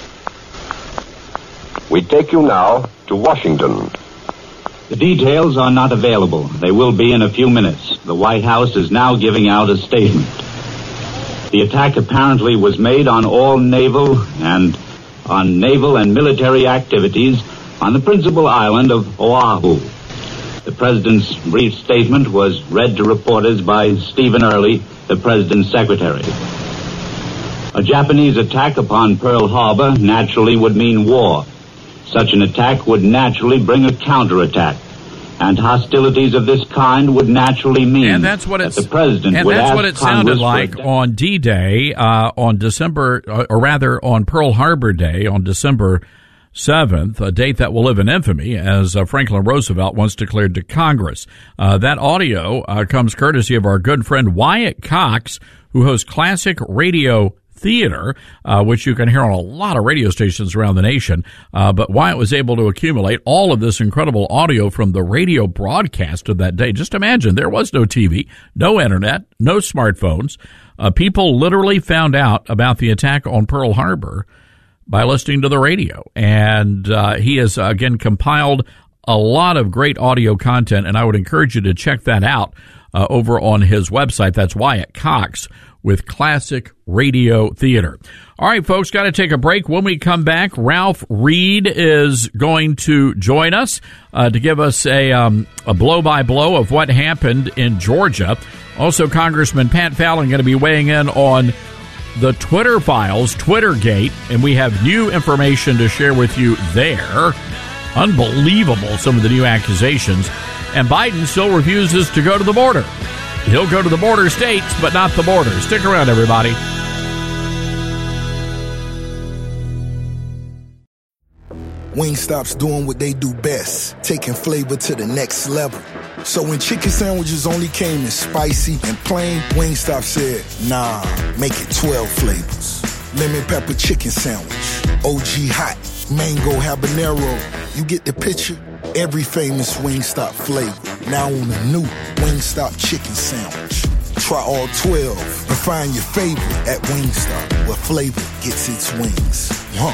We take you now to Washington. The details are not available. They will be in a few minutes. The White House is now giving out a statement. The attack apparently was made on all naval and on naval and military activities on the principal island of Oahu. The President's brief statement was read to reporters by Stephen Early, the President's secretary. A Japanese attack upon Pearl Harbor naturally would mean war. Such an attack would naturally bring a counterattack. And hostilities of this kind would naturally mean and that's what that it's, the President and would that's ask what it Congress sounded like on D-Day, uh, on December, or rather on Pearl Harbor Day, on December seventh, a date that will live in infamy, as uh, Franklin Roosevelt once declared to Congress. Uh, that audio uh, comes courtesy of our good friend Wyatt Cox, who hosts Classic Radio Theater, uh, which you can hear on a lot of radio stations around the nation. Uh, but Wyatt was able to accumulate all of this incredible audio from the radio broadcast of that day. Just imagine, there was no T V, no internet, no smartphones. Uh, people literally found out about the attack on Pearl Harbor by listening to the radio. And uh, he has, uh, again, compiled a lot of great audio content, and I would encourage you to check that out. uh, over on his website. That's Wyatt Cox with Classic Radio Theater. All right, folks, got to take a break. When we come back, Ralph Reed is going to join us uh, to give us a, um, a blow-by-blow of what happened in Georgia. Also, Congressman Pat Fallon going to be weighing in on the Twitter files, Twittergate, and we have new information to share with you there. Unbelievable, some of the new accusations. And Biden still refuses to go to the border. He'll go to the border states, but not the border. Stick around, everybody. Wingstop's doing what they do best, taking flavor to the next level. So when chicken sandwiches only came in spicy and plain, Wingstop said, nah, make it twelve flavors. Lemon pepper chicken sandwich, O G hot, mango habanero. You get the picture? Every famous Wingstop flavor. Now on a new Wingstop chicken sandwich. Try all twelve and find your favorite at Wingstop, where flavor gets its wings. Huh.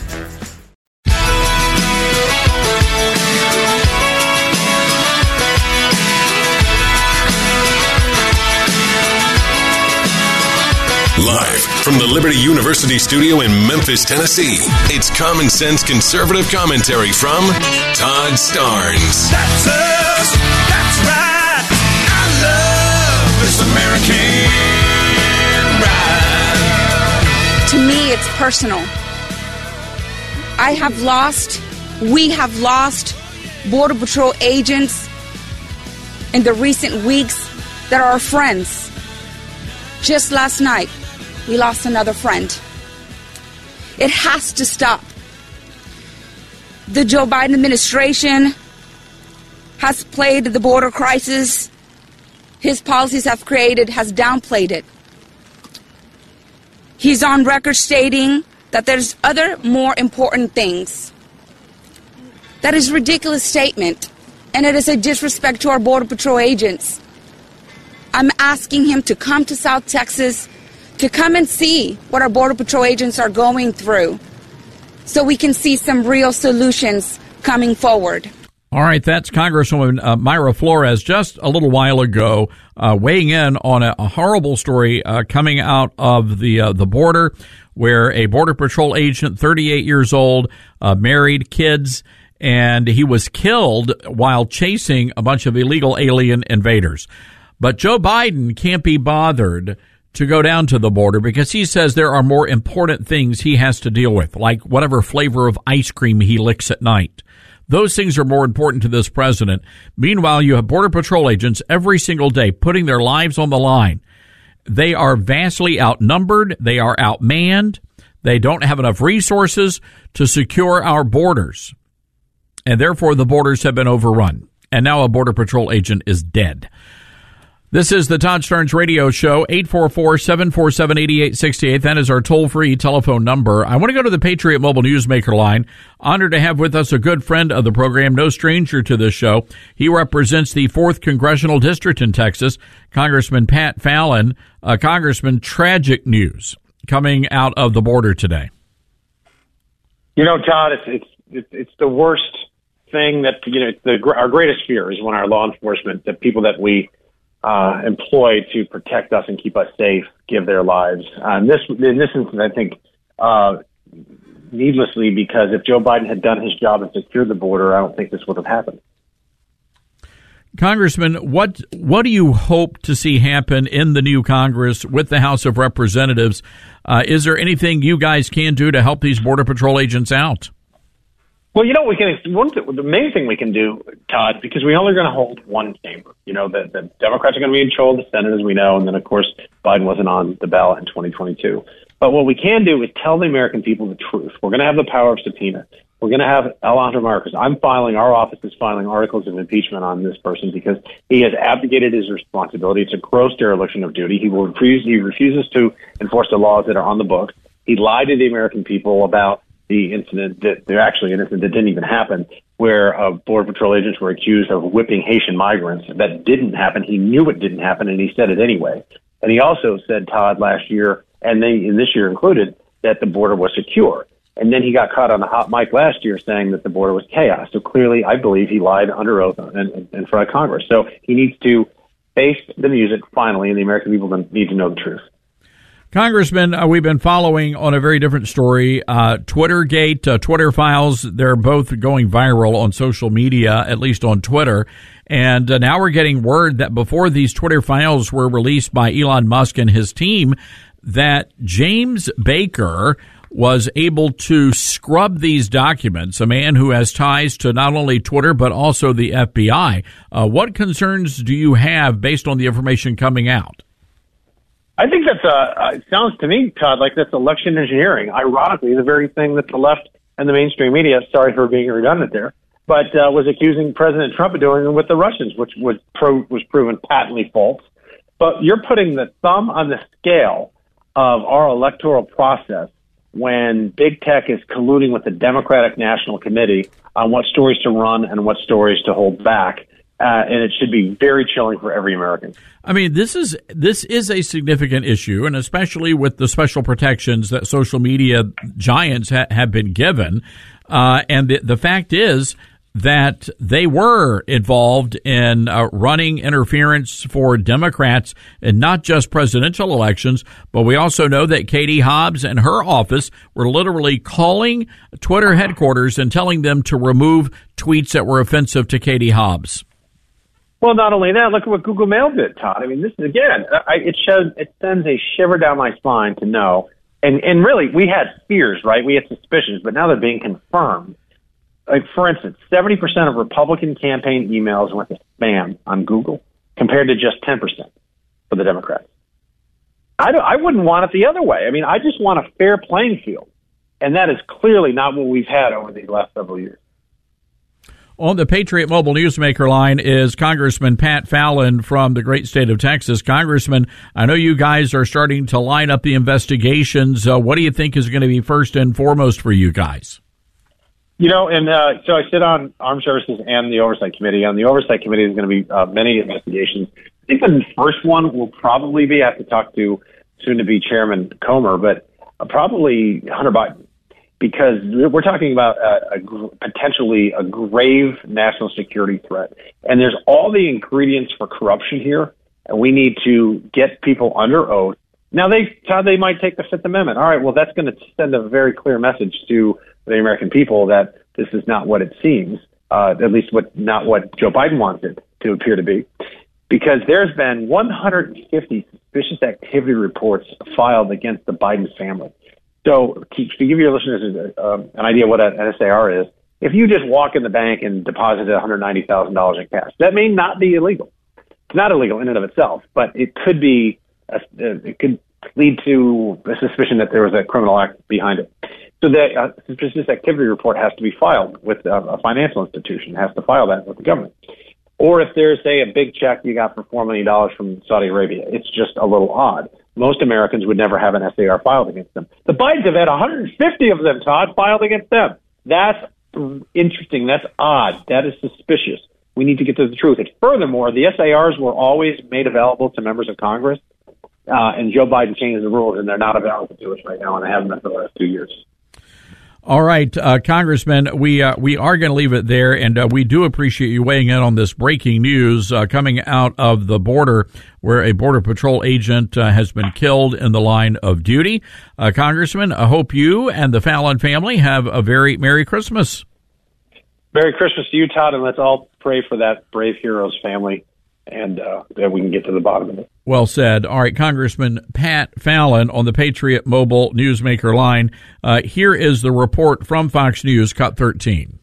Live from the Liberty University studio in Memphis, Tennessee, it's Common Sense Conservative Commentary from Todd Starnes. That's us. That's right. I love this American ride. To me, it's personal. I have lost, we have lost Border Patrol agents in the recent weeks that are our friends. Just last night, we lost another friend. It has to stop. The Joe Biden administration has played the border crisis. His policies have created, has downplayed it. He's on record stating that there's other more important things. That is a ridiculous statement, and it is a disrespect to our Border Patrol agents. I'm asking him to come to South Texas, to come and see what our Border Patrol agents are going through, so we can see some real solutions coming forward. All right, that's Congresswoman uh, Mayra Flores just a little while ago uh, weighing in on a, a horrible story uh, coming out of the uh, the border, where a Border Patrol agent, thirty-eight years old, uh, married, kids, and he was killed while chasing a bunch of illegal alien invaders. But Joe Biden can't be bothered to go down to the border because he says there are more important things he has to deal with, like whatever flavor of ice cream he licks at night. Those things are more important to this president. Meanwhile, you have Border Patrol agents every single day putting their lives on the line. They are vastly outnumbered. They are outmanned. They don't have enough resources to secure our borders. And therefore, the borders have been overrun. And now a Border Patrol agent is dead. This is the Todd Starnes Radio Show, eight four four, seven four seven, eight eight six eight. That is our toll-free telephone number. I want to go to the Patriot Mobile Newsmaker line. Honored to have with us a good friend of the program, no stranger to this show. He represents the fourth Congressional District in Texas, Congressman Pat Fallon. Uh, Congressman, tragic news coming out of the border today. You know, Todd, it's it's it's the worst thing that, you know, the, our greatest fear is when our law enforcement, the people that we Uh, employed to protect us and keep us safe, give their lives. Uh, in this, in this instance, I think, uh, needlessly, because if Joe Biden had done his job and secured the border, I don't think this would have happened. Congressman, what what do you hope to see happen in the new Congress with the House of Representatives? Uh, is there anything you guys can do to help these Border Patrol agents out? Well, you know, we can. One th- the main thing we can do, Todd, because we only going to hold one chamber. You know, the, the Democrats are going to be in control of the Senate, as we know, and then, of course, Biden wasn't on the ballot in twenty twenty-two. But what we can do is tell the American people the truth. We're going to have the power of subpoena. We're going to have Alejandro Mayorkas. I'm filing, our office is filing articles of impeachment on this person because he has abdicated his responsibility. It's a gross dereliction of duty. He will refuse. He refuses to enforce the laws that are on the books. He lied to the American people about the incident that they're actually an incident that didn't even happen, where uh, Border Patrol agents were accused of whipping Haitian migrants. That didn't happen. He knew it didn't happen, and he said it anyway. And he also said, Todd, last year, and they, and this year included, that the border was secure. And then he got caught on a hot mic last year saying that the border was chaos. So clearly, I believe he lied under oath in, in front of Congress. So he needs to face the music finally, and the American people need to know the truth. Congressman, uh, we've been following on a very different story. Uh, Twittergate, uh, Twitter files, they're both going viral on social media, at least on Twitter. And uh, now we're getting word that before these Twitter files were released by Elon Musk and his team, that James Baker was able to scrub these documents, a man who has ties to not only Twitter but also the F B I. Uh, what concerns do you have based on the information coming out? I think that's, uh, it sounds to me, Todd, like that's election engineering. Ironically, the very thing that the left and the mainstream media, sorry for being redundant there, but uh, was accusing President Trump of doing with the Russians, which was, pro- was proven patently false. But you're putting the thumb on the scale of our electoral process when big tech is colluding with the Democratic National Committee on what stories to run and what stories to hold back. Uh, and it should be very chilling for every American. I mean, this is this is a significant issue, and especially with the special protections that social media giants ha- have been given. Uh, and the, the fact is that they were involved in uh, running interference for Democrats in not just presidential elections, but we also know that Katie Hobbs and her office were literally calling Twitter headquarters and telling them to remove tweets that were offensive to Katie Hobbs. Well, not only that, look at what Google Mail did, Todd. I mean, this is, again, I, it shows, it sends a shiver down my spine to know. And, and really, we had fears, right? We had suspicions, but now they're being confirmed. Like, for instance, seventy percent of Republican campaign emails went to spam on Google compared to just ten percent for the Democrats. I, don't, I wouldn't want it the other way. I mean, I just want a fair playing field. And that is clearly not what we've had over the last several years. On the Patriot Mobile Newsmaker line is Congressman Pat Fallon from the great state of Texas. Congressman, I know you guys are starting to line up the investigations. Uh, what do you think is going to be first and foremost for you guys? You know, and uh, so I sit on Armed Services and the Oversight Committee. On the Oversight Committee, there's going to be uh, many investigations. I think the first one will probably be, I have to talk to soon-to-be Chairman Comer, but uh, probably Hunter Biden. Because we're talking about a, a, potentially a grave national security threat. And there's all the ingredients for corruption here, and we need to get people under oath. Now, they Todd, they might take the Fifth Amendment. All right, well, that's going to send a very clear message to the American people that this is not what it seems, uh, at least what not what Joe Biden wants it to appear to be. Because there's been one hundred fifty suspicious activity reports filed against the Biden family. So to, to give your listeners uh, an idea what an S A R is, if you just walk in the bank and deposit one hundred ninety thousand dollars in cash, that may not be illegal. It's not illegal in and of itself, but it could be, a, it could lead to a suspicion that there was a criminal act behind it. So the uh, suspicious activity report has to be filed with uh, a financial institution, has to file that with the government. Or if there's, say, a big check you got for four million dollars from Saudi Arabia, it's just a little odd. Most Americans would never have an S A R filed against them. The Bidens have had one hundred fifty of them, Todd, filed against them. That's interesting. That's odd. That is suspicious. We need to get to the truth. And furthermore, the S A Rs were always made available to members of Congress, uh, and Joe Biden changed the rules, and they're not available to us right now, and they haven't been for the last two years. All right, uh, Congressman, we uh, we are going to leave it there, and uh, we do appreciate you weighing in on this breaking news uh, coming out of the border, where a Border Patrol agent uh, has been killed in the line of duty. Uh, Congressman, I hope you and the Fallon family have a very Merry Christmas. Merry Christmas to you, Todd, and let's all pray for that brave hero's family, and uh, that we can get to the bottom of it. Well said. All right, Congressman Pat Fallon on the Patriot Mobile Newsmaker line. Uh, here is the report from Fox News, Cut thirteen.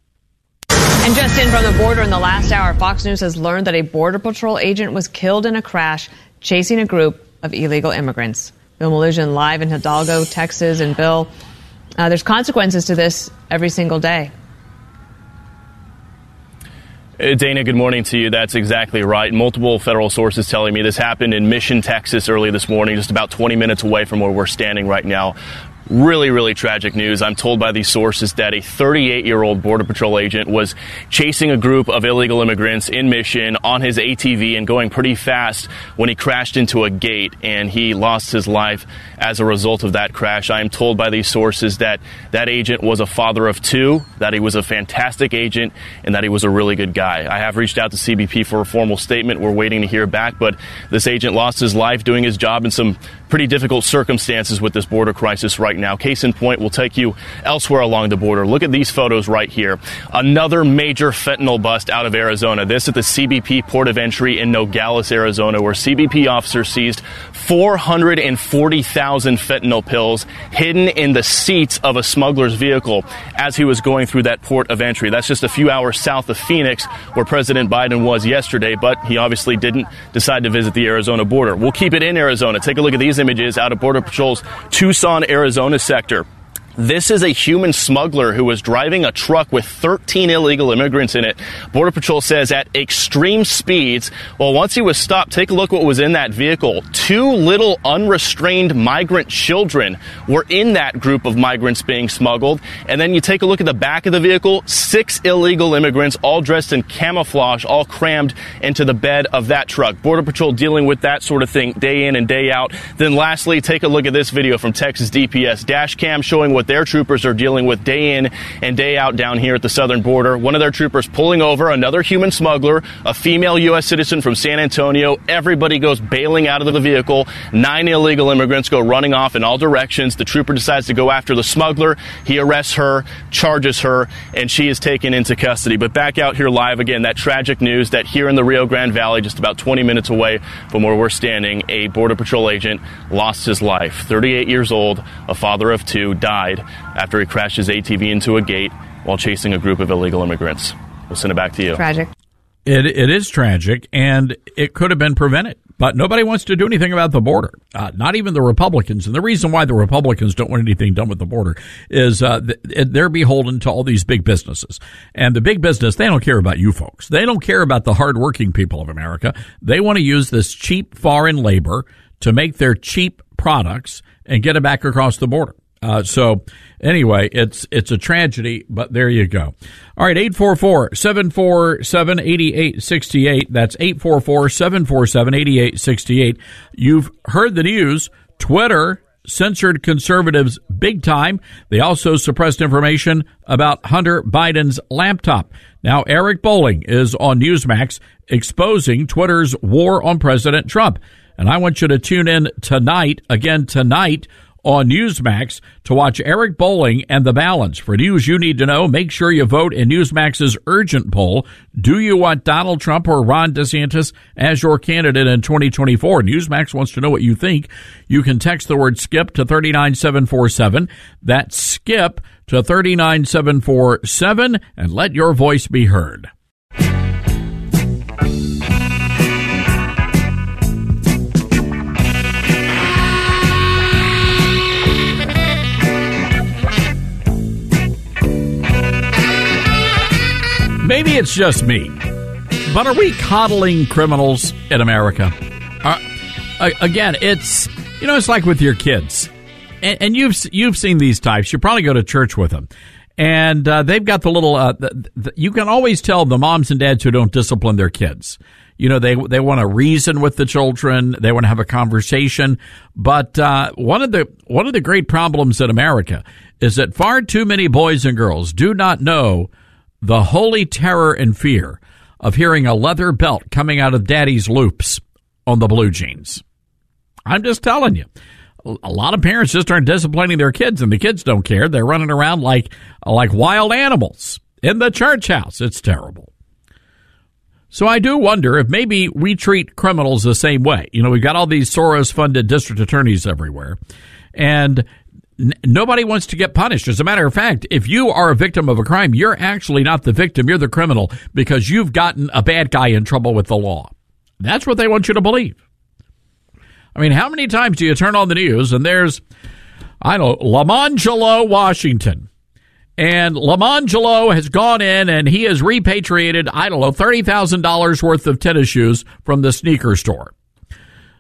And just in from the border in the last hour, Fox News has learned that a Border Patrol agent was killed in a crash chasing a group of illegal immigrants. Bill Melugin live in Hidalgo, Texas. And Bill, uh, there's consequences to this every single day. Dana, good morning to you. That's exactly right. Multiple federal sources telling me this happened in Mission, Texas early this morning, just about twenty minutes away from where we're standing right now. Really, really tragic news. I'm told by these sources that a thirty-eight-year-old Border Patrol agent was chasing a group of illegal immigrants in Mission on his A T V and going pretty fast when he crashed into a gate, and he lost his life as a result of that crash. I am told by these sources that that agent was a father of two, that he was a fantastic agent, and that he was a really good guy. I have reached out to C B P for a formal statement. We're waiting to hear back, but this agent lost his life doing his job in some pretty difficult circumstances with this border crisis right now. Case in point, we'll take you elsewhere along the border. Look at these photos right here. Another major fentanyl bust out of Arizona. This at the C B P port of entry in Nogales, Arizona, where C B P officers seized four hundred forty thousand fentanyl pills hidden in the seats of a smuggler's vehicle as he was going through that port of entry. That's just a few hours south of Phoenix, where President Biden was yesterday, but he obviously didn't decide to visit the Arizona border. We'll keep it in Arizona. Take a look at these images out of Border Patrol's Tucson, Arizona sector. This is a human smuggler who was driving a truck with thirteen illegal immigrants in it. Border Patrol says at extreme speeds. Well, once he was stopped, take a look what was in that vehicle. Two little unrestrained migrant children were in that group of migrants being smuggled. And then you take a look at the back of the vehicle, six illegal immigrants, all dressed in camouflage, all crammed into the bed of that truck. Border Patrol dealing with that sort of thing day in and day out. Then lastly, take a look at this video from Texas D P S dash cam showing what their troopers are dealing with day in and day out down here at the southern border. One of their troopers pulling over another human smuggler, a female U S citizen from San Antonio. Everybody goes bailing out of the vehicle. Nine illegal immigrants go running off in all directions. The trooper decides to go after the smuggler. He arrests her, charges her, and she is taken into custody. But back out here live again, that tragic news that here in the Rio Grande Valley, just about twenty minutes away from where we're standing, a Border Patrol agent lost his life. thirty-eight years old, a father of two, died after he crashed his A T V into a gate while chasing a group of illegal immigrants. We'll send it back to you. Tragic. It, it is tragic, and it could have been prevented. But nobody wants to do anything about the border, uh, not even the Republicans. And the reason why the Republicans don't want anything done with the border is uh, th- they're beholden to all these big businesses. And the big business, they don't care about you folks. They don't care about the hardworking people of America. They want to use this cheap foreign labor to make their cheap products and get it back across the border. Uh, so anyway, it's, it's a tragedy, but there you go. All right. eight four four, seven four seven, eight eight six eight. That's eight four four, seven four seven, eight eight six eight. You've heard the news. Twitter censored conservatives big time. They also suppressed information about Hunter Biden's laptop. Now, Eric Bolling is on Newsmax exposing Twitter's war on President Trump. And I want you to tune in tonight, again tonight, on Newsmax to watch Eric Bolling and The Balance. For news you need to know, make sure you vote in Newsmax's urgent poll. Do you want Donald Trump or Ron DeSantis as your candidate in twenty twenty-four? Newsmax wants to know what you think. You can text the word SKIP to three nine seven four seven. That's SKIP to three nine seven four seven and let your voice be heard. Maybe it's just me, but are we coddling criminals in America? Uh, again, it's, you know, it's like with your kids. And, and you've you've seen these types. You probably go to church with them. And uh, they've got the little, uh, the, the, you can always tell the moms and dads who don't discipline their kids. You know, they they want to reason with the children. They want to have a conversation. But uh, one of the one of the great problems in America is that far too many boys and girls do not know the holy terror and fear of hearing a leather belt coming out of daddy's loops on the blue jeans. I'm just telling you, a lot of parents just aren't disciplining their kids, and the kids don't care. They're running around like like wild animals in the church house. It's terrible. So I do wonder if maybe we treat criminals the same way. You know, we've got all these Soros-funded district attorneys everywhere, and nobody wants to get punished. As a matter of fact, if you are a victim of a crime, you're actually not the victim. You're the criminal because you've gotten a bad guy in trouble with the law. That's what they want you to believe. I mean, how many times do you turn on the news and there's, I don't know, Lamangelo, Washington. And Lamangelo has gone in and he has repatriated, I don't know, thirty thousand dollars worth of tennis shoes from the sneaker store.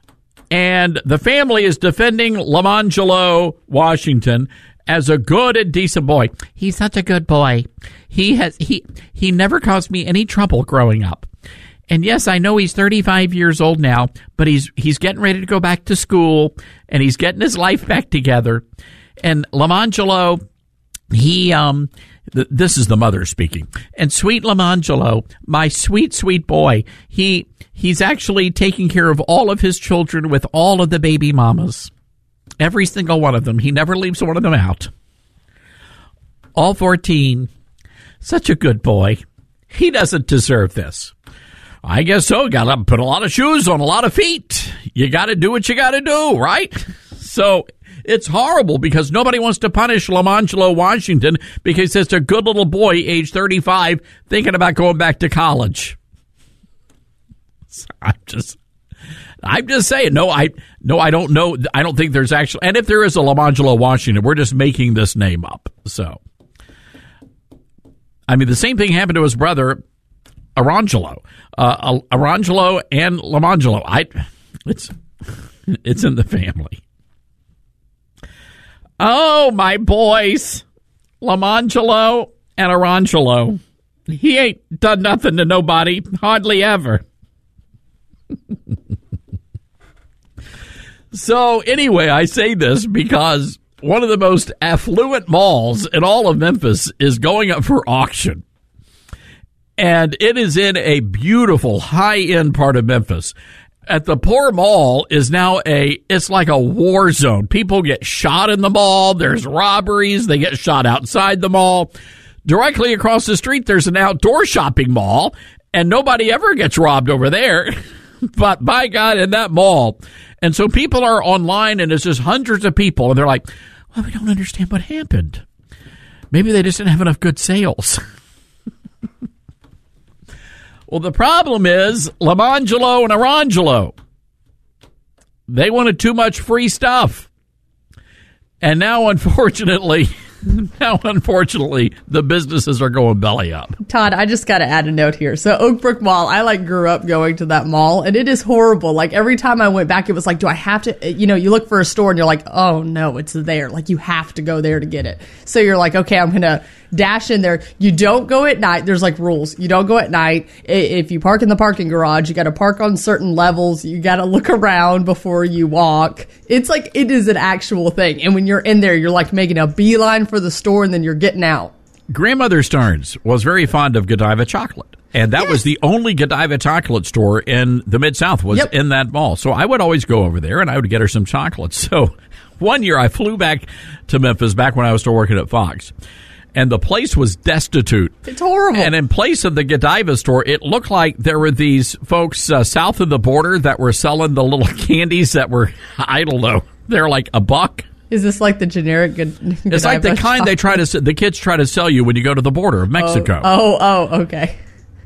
And the family is defending Lamangelo Washington as a good and decent boy. He's such a good boy. He has he he never caused me any trouble growing up. And yes, I know he's thirty-five years old now, but he's he's getting ready to go back to school, and he's getting his life back together. And Lamangelo, he um th- this is the mother speaking. And sweet Lamangelo, my sweet sweet boy, he he's actually taking care of all of his children with all of the baby mamas. Every single one of them. He never leaves one of them out. All fourteen. Such a good boy. He doesn't deserve this. I guess so. Got to put a lot of shoes on a lot of feet. You got to do what you got to do, right? So it's horrible because nobody wants to punish Lamangelo Washington because it's a good little boy, age thirty-five, thinking about going back to college. So I'm just, I'm just saying. No, I, no, I don't know. I don't think there's actually, and if there is a Lamangelo Washington, we're just making this name up. So, I mean, the same thing happened to his brother, Arangelo. Uh, Arangelo and Lamangelo. I, it's, it's in the family. Oh, my boys, Lamangelo and Arangelo. He ain't done nothing to nobody, hardly ever. So anyway, I say this because one of the most affluent malls in all of Memphis is going up for auction. And it is in a beautiful high-end part of Memphis. At the poor mall is now a, it's like a war zone. People get shot in the mall. There's robberies. They get shot outside the mall. Directly across the street, there's an outdoor shopping mall, and nobody ever gets robbed over there. But by God, in that mall. And so people are online, and it's just hundreds of people, and they're like, well, we don't understand what happened. Maybe they just didn't have enough good sales. Well, the problem is Lamangelo and Arangelo. They wanted too much free stuff. And now, unfortunately, now, unfortunately, the businesses are going belly up. Todd, I just got to add a note here. So Oakbrook Mall, I like grew up going to that mall, and it is horrible. Like every time I went back, it was like, do I have to, you know, you look for a store and you're like, oh no, it's there. Like you have to go there to get it. So you're like, okay, I'm going to dash in there. You don't go at night. There's like rules. You don't go at night. If you park in the parking garage, you got to park on certain levels. You got to look around before you walk. It's like, it is an actual thing. And when you're in there, you're like making a beeline for the store and then you're getting out. Grandmother Stearns was very fond of Godiva chocolate. And that yes. was the only Godiva chocolate store in the Mid-South was yep. in that mall. So I would always go over there and I would get her some chocolate. So one year I flew back to Memphis back when I was still working at Fox. And the place was destitute. It's horrible. And in place of the Godiva store, it looked like there were these folks uh, south of the border that were selling the little candies that were, I don't know, they're like a buck. Is this like the generic good? It's like the kind they try to, the kids try to sell you when you go to the border of Mexico. Oh, oh, oh okay.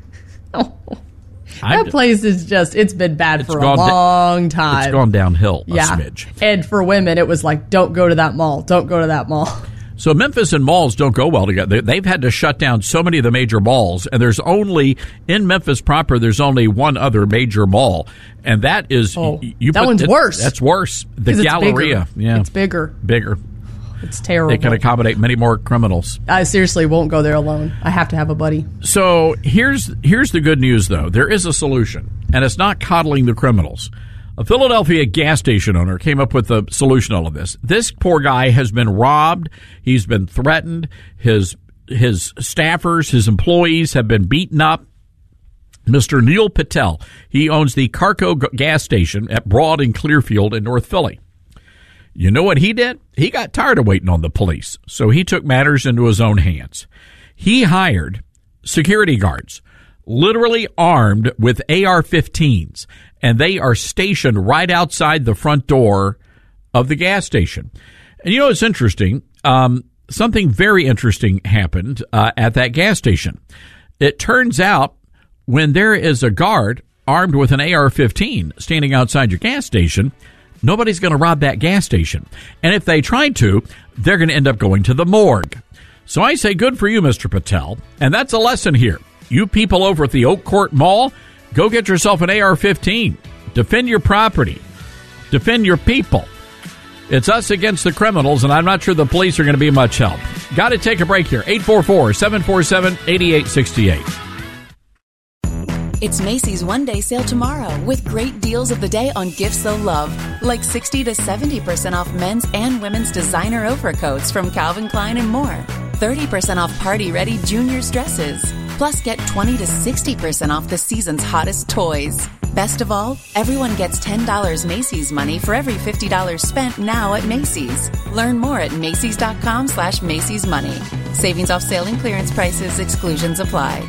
Oh. That place is just, it's been bad for a long da- time. It's gone downhill a yeah. smidge. And for women, it was like, don't go to that mall. Don't go to that mall. So Memphis and malls don't go well together. They've had to shut down so many of the major malls, and there's only, in Memphis proper, there's only one other major mall, and that is... Oh, you that put, one's it, worse. That's worse. The Galleria. It's bigger. Yeah. It's bigger. Bigger. It's terrible. They can accommodate many more criminals. I seriously won't go there alone. I have to have a buddy. So here's here's the good news, though. There is a solution, and it's not coddling the criminals. A Philadelphia gas station owner came up with a solution to all of this. This poor guy has been robbed. He's been threatened. His his staffers, his employees have been beaten up. Mister Neil Patel, he owns the Carco gas station at Broad and Clearfield in North Philly. You know what he did? He got tired of waiting on the police, so he took matters into his own hands. He hired security guards, literally armed with A R fifteens, and they are stationed right outside the front door of the gas station. And you know, it's interesting. Um, something very interesting happened uh, at that gas station. It turns out when there is a guard armed with an A R fifteen standing outside your gas station, nobody's going to rob that gas station. And if they try to, they're going to end up going to the morgue. So I say good for you, Mister Patel. And that's a lesson here. You people over at the Oak Court Mall, go get yourself an A R fifteen. Defend your property. Defend your people. It's us against the criminals, and I'm not sure the police are going to be much help. Got to take a break here. eight four four, seven four seven, eight eight six eight. It's Macy's one-day sale tomorrow with great deals of the day on gifts they'll love, like sixty to seventy percent off men's and women's designer overcoats from Calvin Klein and more. thirty percent off party-ready juniors dresses. Plus, get twenty to sixty percent off the season's hottest toys. Best of all, everyone gets ten dollars Macy's money for every fifty dollars spent now at Macy's. Learn more at Macy's.com slash Macy's Money. Savings off sale and clearance prices. Exclusions apply.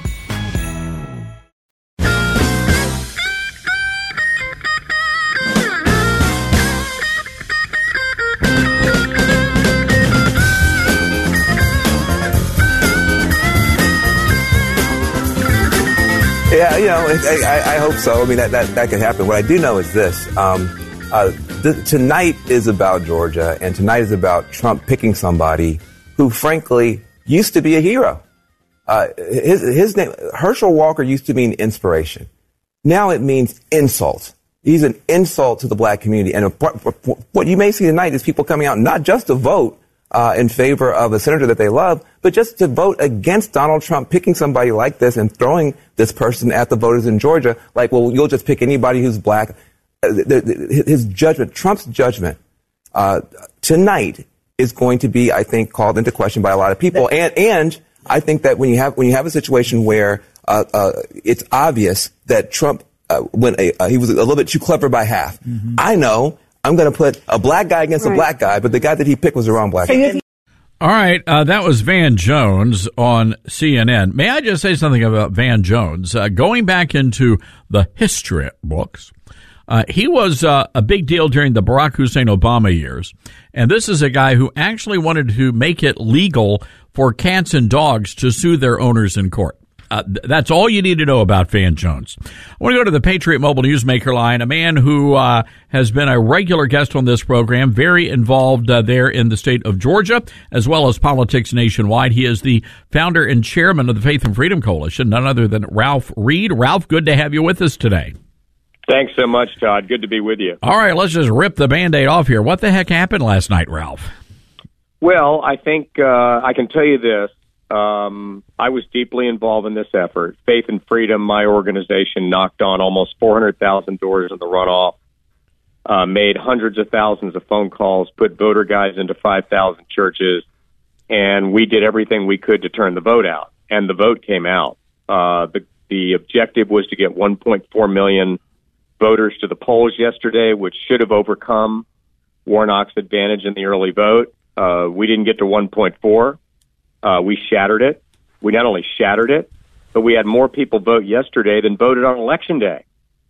Yeah, you know, I, I hope so. I mean, that, that, that could happen. What I do know is this. Um, uh, th- tonight is about Georgia, and tonight is about Trump picking somebody who, frankly, used to be a hero. Uh, his, his name, Herschel Walker, used to mean inspiration. Now it means insult. He's an insult to the black community. And what you may see tonight is people coming out not just to vote Uh, in favor of a senator that they love, but just to vote against Donald Trump picking somebody like this and throwing this person at the voters in Georgia, like, well, you'll just pick anybody who's black. Uh, the, the, his judgment, Trump's judgment, uh, tonight is going to be, I think, called into question by a lot of people. And, and I think that when you have, when you have a situation where, uh, uh, it's obvious that Trump, uh, when a, uh, he was a little bit too clever by half. Mm-hmm. I know. I'm going to put a black guy against right. a black guy, but the guy that he picked was the wrong black guy. All right, uh, that was Van Jones on C N N. May I just say something about Van Jones? Uh, going back into the history books, uh, he was uh, a big deal during the Barack Hussein Obama years, and this is a guy who actually wanted to make it legal for cats and dogs to sue their owners in court. Uh, th- that's all you need to know about Van Jones. I want to go to the Patriot Mobile Newsmaker line, a man who uh, has been a regular guest on this program, very involved uh, there in the state of Georgia, as well as politics nationwide. He is the founder and chairman of the Faith and Freedom Coalition, none other than Ralph Reed. Ralph, good to have you with us today. Thanks so much, Todd. Good to be with you. All right, let's just rip the Band-Aid off here. What the heck happened last night, Ralph? Well, I think uh, I can tell you this. Um, I was deeply involved in this effort. Faith and Freedom, my organization, knocked on almost four hundred thousand doors in the runoff, uh, made hundreds of thousands of phone calls, put voter guides into five thousand churches, and we did everything we could to turn the vote out. And the vote came out. Uh, the, the objective was to get one point four million voters to the polls yesterday, which should have overcome Warnock's advantage in the early vote. Uh, we didn't get to one point four. Uh, we shattered it. We not only shattered it, but we had more people vote yesterday than voted on Election Day.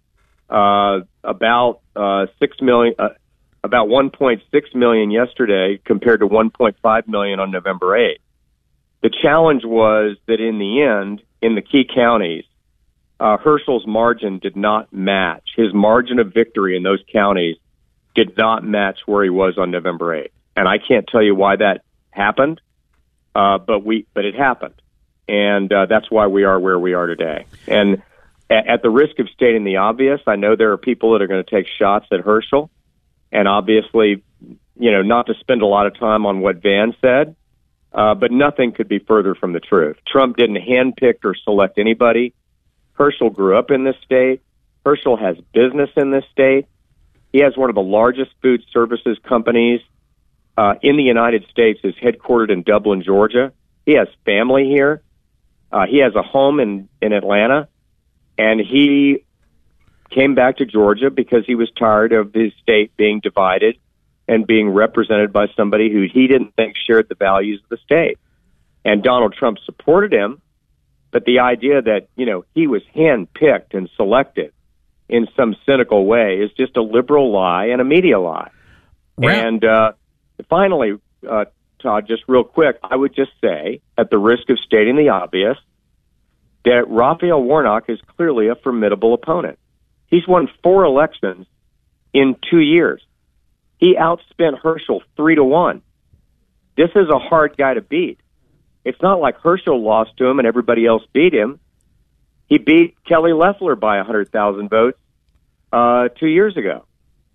Uh, about uh, six million, uh, about one point six million yesterday compared to one point five million on November eighth. The challenge was that in the end, in the key counties, uh, Herschel's margin did not match. His margin of victory in those counties did not match where he was on November eighth. And I can't tell you why that happened. Uh, but we, but it happened, and uh, that's why we are where we are today. And at, at the risk of stating the obvious, I know there are people that are going to take shots at Herschel, and obviously, you know, not to spend a lot of time on what Van said, uh, but nothing could be further from the truth. Trump didn't handpick or select anybody. Herschel grew up in this state. Herschel has business in this state. He has one of the largest food services companies Uh, in the United States, is headquartered in Dublin, Georgia. He has family here. Uh, he has a home in, in Atlanta. And he came back to Georgia because he was tired of his state being divided and being represented by somebody who he didn't think shared the values of the state. And Donald Trump supported him, but the idea that, you know, he was handpicked and selected in some cynical way is just a liberal lie and a media lie. Right. And, uh, Finally, uh, Todd, just real quick, I would just say, at the risk of stating the obvious, that Raphael Warnock is clearly a formidable opponent. He's won four elections in two years. He outspent Herschel three to one. This is a hard guy to beat. It's not like Herschel lost to him and everybody else beat him. He beat Kelly Loeffler by one hundred thousand votes uh, two years ago.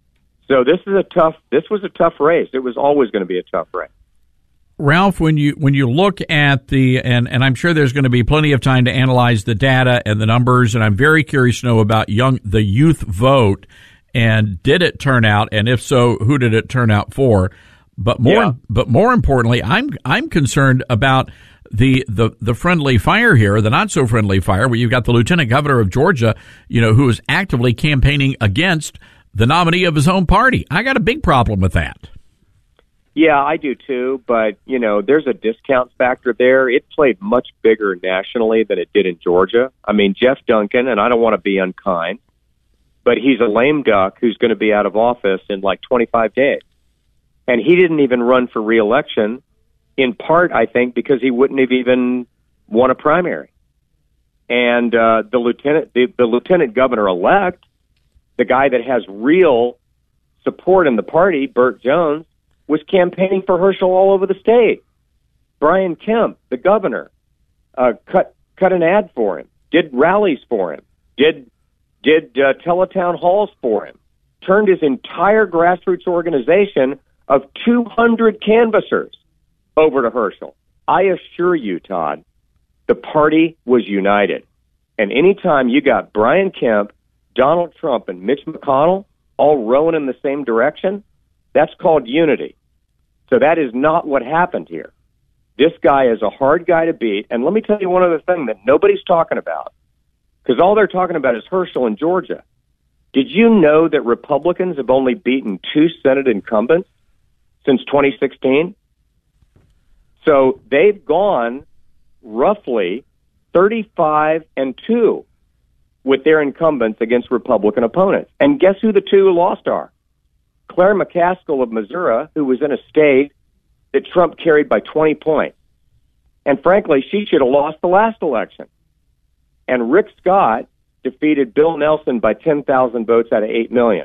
So this is a tough. This was a tough race. It was always going to be a tough race. Ralph, when you when you look at the and and I'm sure there's going to be plenty of time to analyze the data and the numbers, and I'm very curious to know about young the youth vote, and did it turn out, and if so, who did it turn out for? But more yeah. but more importantly, I'm I'm concerned about the the the friendly fire here, the not so friendly fire, where you've got the lieutenant governor of Georgia, you know, who is actively campaigning against the nominee of his own party. I got a big problem with that. Yeah, I do too, but, you know, there's a discount factor there. It played much bigger nationally than it did in Georgia. I mean, Jeff Duncan, and I don't want to be unkind, but he's a lame duck who's going to be out of office in like twenty-five days. And he didn't even run for re-election, in part, I think, because he wouldn't have even won a primary. And uh, the lieutenant, the, the lieutenant governor-elect, the guy that has real support in the party, Burt Jones, was campaigning for Herschel all over the state. Brian Kemp, the governor, uh, cut cut an ad for him, did rallies for him, did did uh, teletown halls for him, turned his entire grassroots organization of two hundred canvassers over to Herschel. I assure you, Todd, the party was united. And anytime you got Brian Kemp, Donald Trump, and Mitch McConnell all rowing in the same direction, that's called unity. So that is not what happened here. This guy is a hard guy to beat. And let me tell you one other thing that nobody's talking about, because all they're talking about is Herschel in Georgia. Did you know that Republicans have only beaten two Senate incumbents since twenty sixteen? So they've gone roughly thirty-five and two with their incumbents against Republican opponents. And guess who the two lost are? Claire McCaskill of Missouri, who was in a state that Trump carried by twenty points. And frankly, she should have lost the last election. And Rick Scott defeated Bill Nelson by ten thousand votes out of eight million.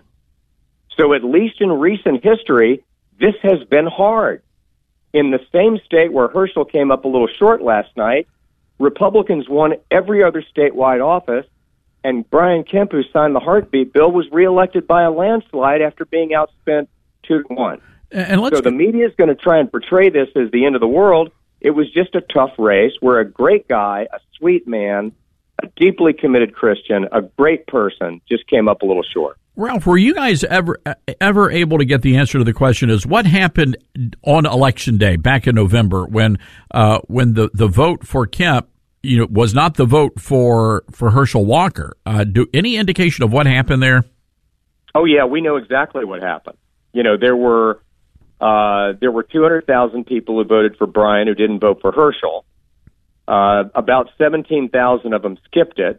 So at least in recent history, this has been hard. In the same state where Herschel came up a little short last night, Republicans won every other statewide office, and Brian Kemp, who signed the heartbeat bill, was reelected by a landslide after being outspent two to one. And let's so the media is going to try and portray this as the end of the world. It was just a tough race where a great guy, a sweet man, a deeply committed Christian, a great person, just came up a little short. Ralph, were you guys ever ever able to get the answer to the question is what happened on Election Day back in November when uh, when the, the vote for Kemp, you know, was not the vote for for Herschel Walker? Uh, do any indication of what happened there? Oh yeah, we know exactly what happened. You know, there were uh, there were two hundred thousand people who voted for Brian who didn't vote for Herschel. Uh, about seventeen thousand of them skipped it.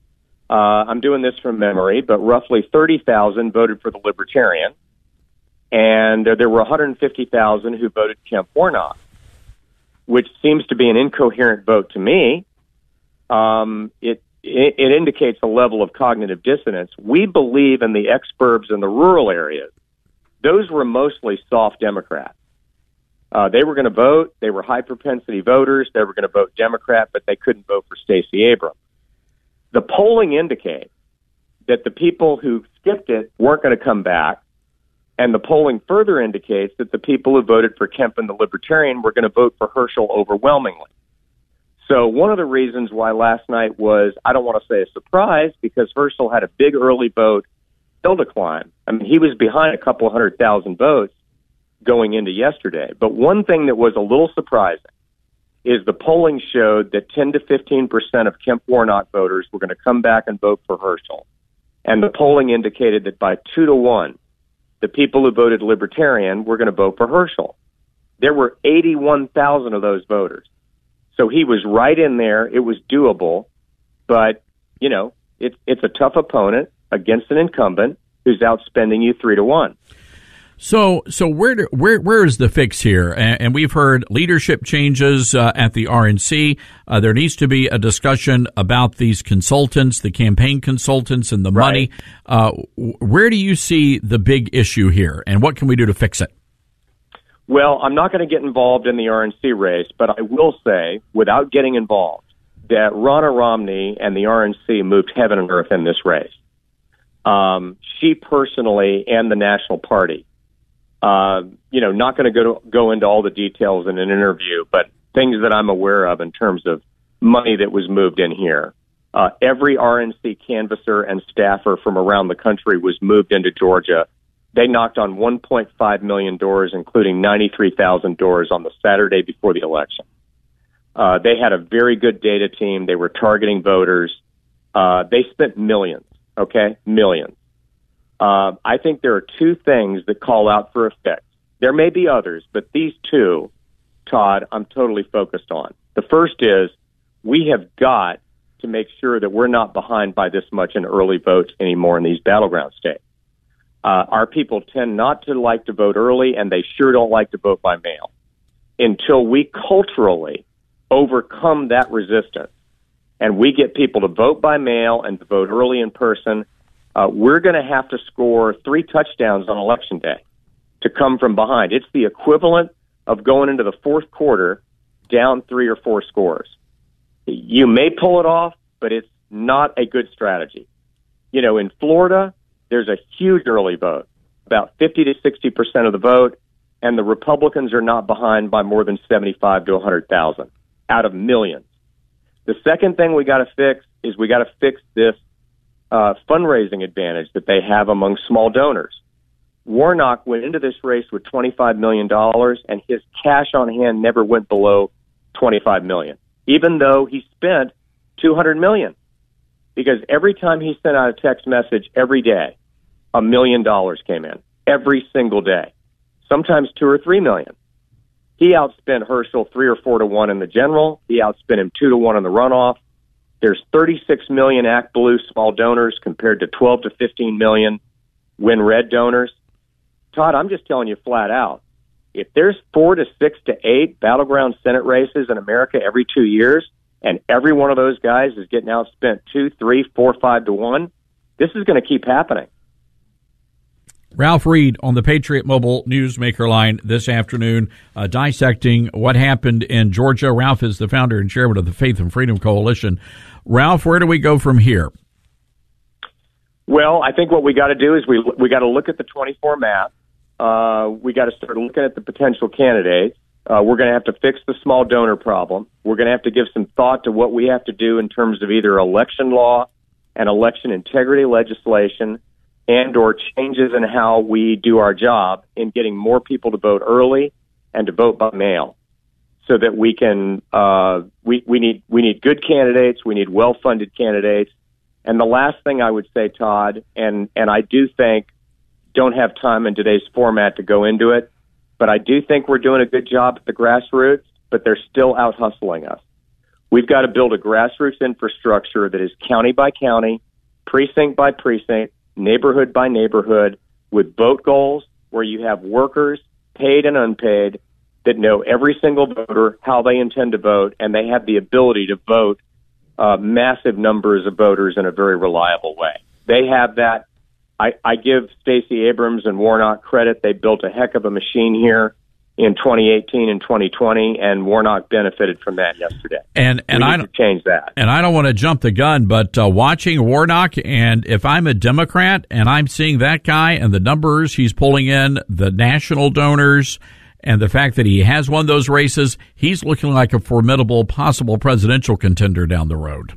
Uh, I'm doing this from memory, but roughly thirty thousand voted for the Libertarian, and uh, there were one hundred fifty thousand who voted Kemp Warnock, which seems to be an incoherent vote to me. Um, it, it it indicates a level of cognitive dissonance. We believe in the exurbs in the rural areas. Those were mostly soft Democrats. Uh, they were going to vote. They were high-propensity voters. They were going to vote Democrat, but they couldn't vote for Stacey Abrams. The polling indicates that the people who skipped it weren't going to come back, and the polling further indicates that the people who voted for Kemp and the Libertarian were going to vote for Herschel overwhelmingly. So one of the reasons why last night was, I don't want to say a surprise, because Herschel had a big early vote, still to climb. I mean, he was behind a couple hundred thousand votes going into yesterday. But one thing that was a little surprising is the polling showed that ten to fifteen percent of Kemp Warnock voters were going to come back and vote for Herschel. And the polling indicated that by two to one, the people who voted Libertarian were going to vote for Herschel. There were eighty-one thousand of those voters. So he was right in there. It was doable. But, you know, it's it's a tough opponent against an incumbent who's outspending you three to one. So, so where do, where where is the fix here? And, and we've heard leadership changes uh, at the R N C. Uh, there needs to be a discussion about these consultants, the campaign consultants, and the Right. money. Uh, where do you see the big issue here, and what can we do to fix it? Well, I'm not going to get involved in the R N C race, but I will say, without getting involved, that Ronna Romney and the R N C moved heaven and earth in this race. Um, she personally and the National Party, uh, you know, not going to go go into all the details in an interview, but things that I'm aware of in terms of money that was moved in here. Uh, every R N C canvasser and staffer from around the country was moved into Georgia. They knocked on one point five million doors, including ninety-three thousand doors on the Saturday before the election. Uh, they had a very good data team. They were targeting voters. Uh, they spent millions, okay? Millions. Uh, I think there are two things that call out for a fix. There may be others, but these two, Todd, I'm totally focused on. The first is we have got to make sure that we're not behind by this much in early votes anymore in these battleground states. Uh, our people tend not to like to vote early, and they sure don't like to vote by mail. Until we culturally overcome that resistance and we get people to vote by mail and to vote early in person, uh, we're going to have to score three touchdowns on Election Day to come from behind. It's the equivalent of going into the fourth quarter down three or four scores. You may pull it off, but it's not a good strategy. You know, in Florida, there's a huge early vote, about fifty to sixty percent of the vote, and the Republicans are not behind by more than seventy-five to one hundred thousand out of millions. The second thing we got to fix is we got to fix this uh, fundraising advantage that they have among small donors. Warnock went into this race with twenty-five million dollars, and his cash on hand never went below twenty-five million dollars, even though he spent two hundred million dollars. Because every time he sent out a text message every day, a million dollars came in every single day, sometimes two or three million. He outspent Herschel three or four to one in the general. He outspent him two to one in the runoff. There's thirty-six million Act Blue small donors compared to twelve to fifteen million Win Red donors. Todd, I'm just telling you flat out, if there's four to six to eight battleground Senate races in America every two years, and every one of those guys is getting outspent two, three, four, five to one, this is going to keep happening. Ralph Reed on the Patriot Mobile Newsmaker line this afternoon, uh, dissecting what happened in Georgia. Ralph is the founder and chairman of the Faith and Freedom Coalition. Ralph, where do we go from here? Well, I think what we got to do is we we got to look at the twenty-four map. Uh, we got to start looking at the potential candidates. Uh, we're going to have to fix the small donor problem. We're going to have to give some thought to what we have to do in terms of either election law and election integrity legislation and or changes in how we do our job in getting more people to vote early and to vote by mail so that we can, uh, we, we need, we need good candidates. We need well-funded candidates. And the last thing I would say, Todd, and, and I do think don't have time in today's format to go into it, but I do think we're doing a good job at the grassroots, but they're still out hustling us. We've got to build a grassroots infrastructure that is county by county, precinct by precinct, neighborhood by neighborhood, with vote goals where you have workers, paid and unpaid, that know every single voter, how they intend to vote, and they have the ability to vote uh, massive numbers of voters in a very reliable way. They have that. I, I give Stacey Abrams and Warnock credit. They built a heck of a machine here in twenty eighteen and twenty twenty, and Warnock benefited from that yesterday. And and we I need to change that. And I don't want to jump the gun, but uh, watching Warnock, and if I'm a Democrat and I'm seeing that guy and the numbers he's pulling in, the national donors, and the fact that he has won those races, he's looking like a formidable possible presidential contender down the road.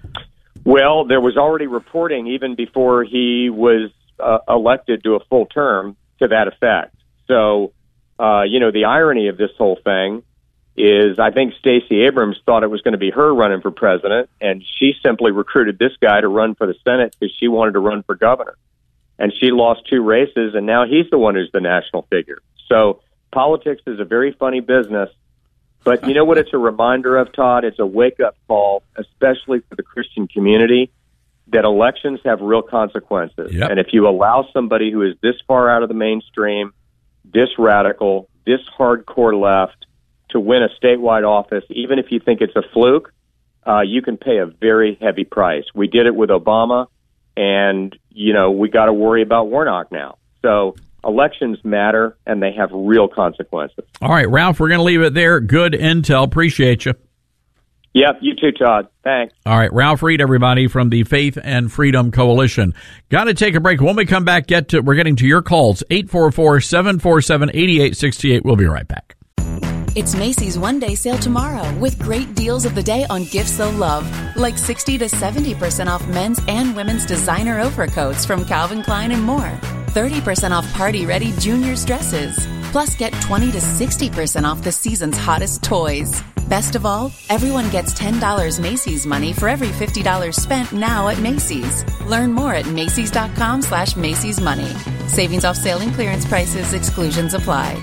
Well, there was already reporting even before he was uh, elected to a full term to that effect. So, uh, you know, the irony of this whole thing is I think Stacey Abrams thought it was going to be her running for president, and she simply recruited this guy to run for the Senate because she wanted to run for governor. And she lost two races, and now he's the one who's the national figure. So politics is a very funny business. But you know what it's a reminder of, Todd? It's a wake-up call, especially for the Christian community, that elections have real consequences. Yep. And if you allow somebody who is this far out of the mainstream, this radical, this hardcore left, to win a statewide office, even if you think it's a fluke, uh, you can pay a very heavy price. We did it with Obama, and, you know, we got to worry about Warnock now. So elections matter, and they have real consequences. All right, Ralph, we're going to leave it there. Good intel. Appreciate you. Yep, you too, Todd. Thanks. All right, Ralph Reed, everybody, from the Faith and Freedom Coalition. Got to take a break. When we come back, get to we're getting to your calls, eight four four, seven four seven, eight eight six eight. We'll be right back. It's Macy's one-day sale tomorrow with great deals of the day on gifts they'll love, like sixty to seventy percent off men's and women's designer overcoats from Calvin Klein and more, thirty percent off party-ready juniors dresses. Plus, get twenty to sixty percent off the season's hottest toys. Best of all, everyone gets ten dollars Macy's money for every fifty dollars spent now at Macy's. Learn more at Macy's.com slash Macy's Money. Savings off sale and clearance prices. Exclusions apply.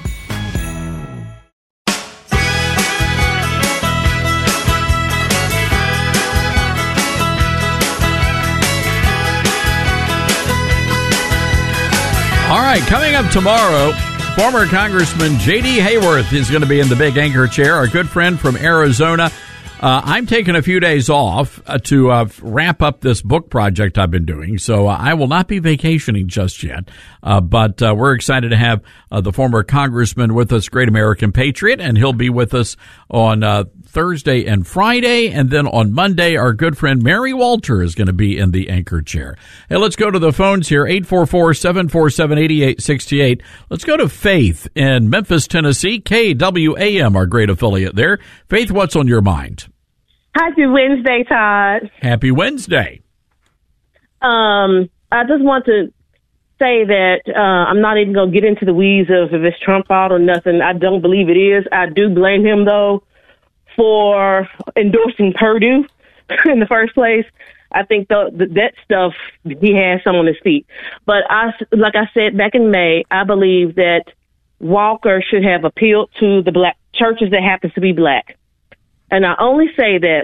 All right, coming up tomorrow, former Congressman J D. Hayworth is going to be in the big anchor chair, our good friend from Arizona. Uh, I'm taking a few days off uh, to uh, wrap up this book project I've been doing, so uh, I will not be vacationing just yet. Uh, but uh, we're excited to have uh, the former congressman with us, great American patriot, and he'll be with us on uh, Thursday and Friday, and then on Monday, our good friend Mary Walter is going to be in the anchor chair. Hey, let's go to the phones here, eight four four, seven four seven, eight eight six eight. Let's go to Faith in Memphis, Tennessee, K W A M, our great affiliate there. Faith, what's on your mind? Happy Wednesday, Todd. Happy Wednesday. Um, I just want to say that uh, I'm not even going to get into the weeds of if it's Trump fault or nothing. I don't believe it is. I do blame him, though, for endorsing Purdue in the first place. I think the, the, that stuff, he has some on his feet. But I, like I said back in May, I believe that Walker should have appealed to the black churches that happens to be black. And I only say that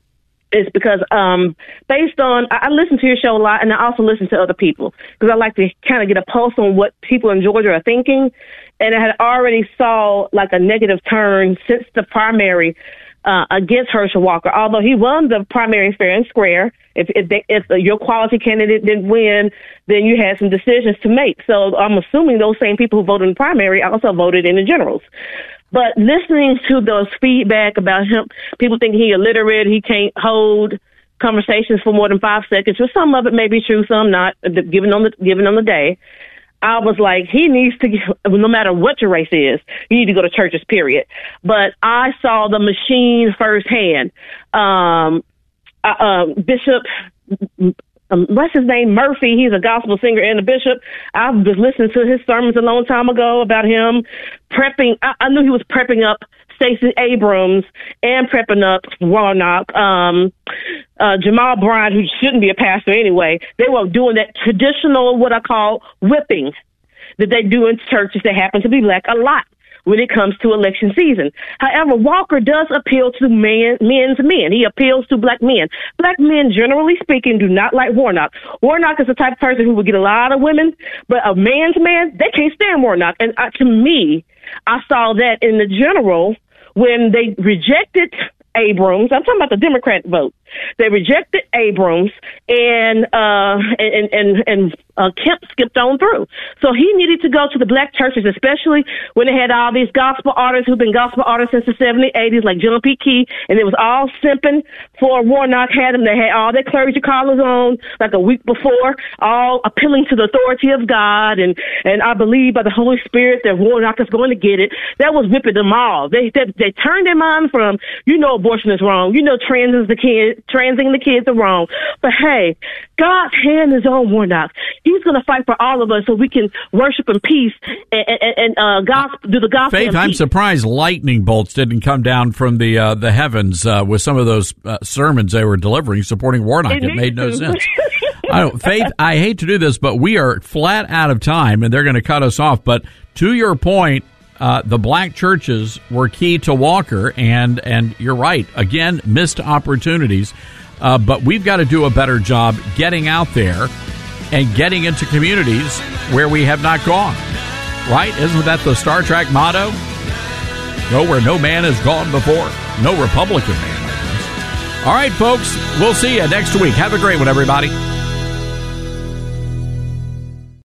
is because um, based on, I, I listen to your show a lot, and I also listen to other people because I like to kind of get a pulse on what people in Georgia are thinking. And I had already saw like a negative turn since the primary uh, against Herschel Walker. Although he won the primary fair and square, if if, they, if your quality candidate didn't win, then you had some decisions to make. So I'm assuming those same people who voted in the primary also voted in the generals. But listening to those feedback about him, people think he illiterate, he can't hold conversations for more than five seconds. Well, some of it may be true, some not, given on the given on the day. I was like, he needs to, no matter what your race is, you need to go to churches, period. But I saw the machine firsthand. Um, uh, uh, Bishop... Um, what's his name? Murphy. He's a gospel singer and a bishop. I was listening to his sermons a long time ago about him prepping. I, I knew he was prepping up Stacey Abrams and prepping up Warnock. Um, uh, Jamal Bryant, who shouldn't be a pastor anyway, they were doing that traditional, what I call whipping that they do in churches that happen to be black a lot when it comes to election season. However, Walker does appeal to men, men's men. He appeals to black men. Black men, generally speaking, do not like Warnock. Warnock is the type of person who would get a lot of women, but a man's man, they can't stand Warnock. And uh, to me, I saw that in the general when they rejected Abrams. I'm talking about the Democrat vote. They rejected Abrams, and uh, and and and uh, Kemp skipped on through. So he needed to go to the black churches, especially when they had all these gospel artists who've been gospel artists since the seventies, eighties, like John P. Key, and it was all simping for Warnock. Had them. They had all their clergy collars on like a week before, all appealing to the authority of God, and and I believe by the Holy Spirit that Warnock is going to get it. That was whipping them all. They they, they turned their mind from, you know, abortion is wrong, you know, trans is the kid. Transing the kids are wrong. But hey, God's hand is on Warnock. He's going to fight for all of us so we can worship in peace and, and, and uh, gospel, do the gospel. Faith, I'm surprised lightning bolts didn't come down from the uh, the heavens uh, with some of those uh, sermons they were delivering supporting Warnock. It, it made no sense. I don't, Faith, I hate to do this, but we are flat out of time, and they're going to cut us off. But to your point, Uh, the black churches were key to Walker, and and you're right. Again, missed opportunities. Uh, but we've got to do a better job getting out there and getting into communities where we have not gone. Right? Isn't that the Star Trek motto? Go where no man has gone before. No Republican man. All right, folks. We'll see you next week. Have a great one, everybody.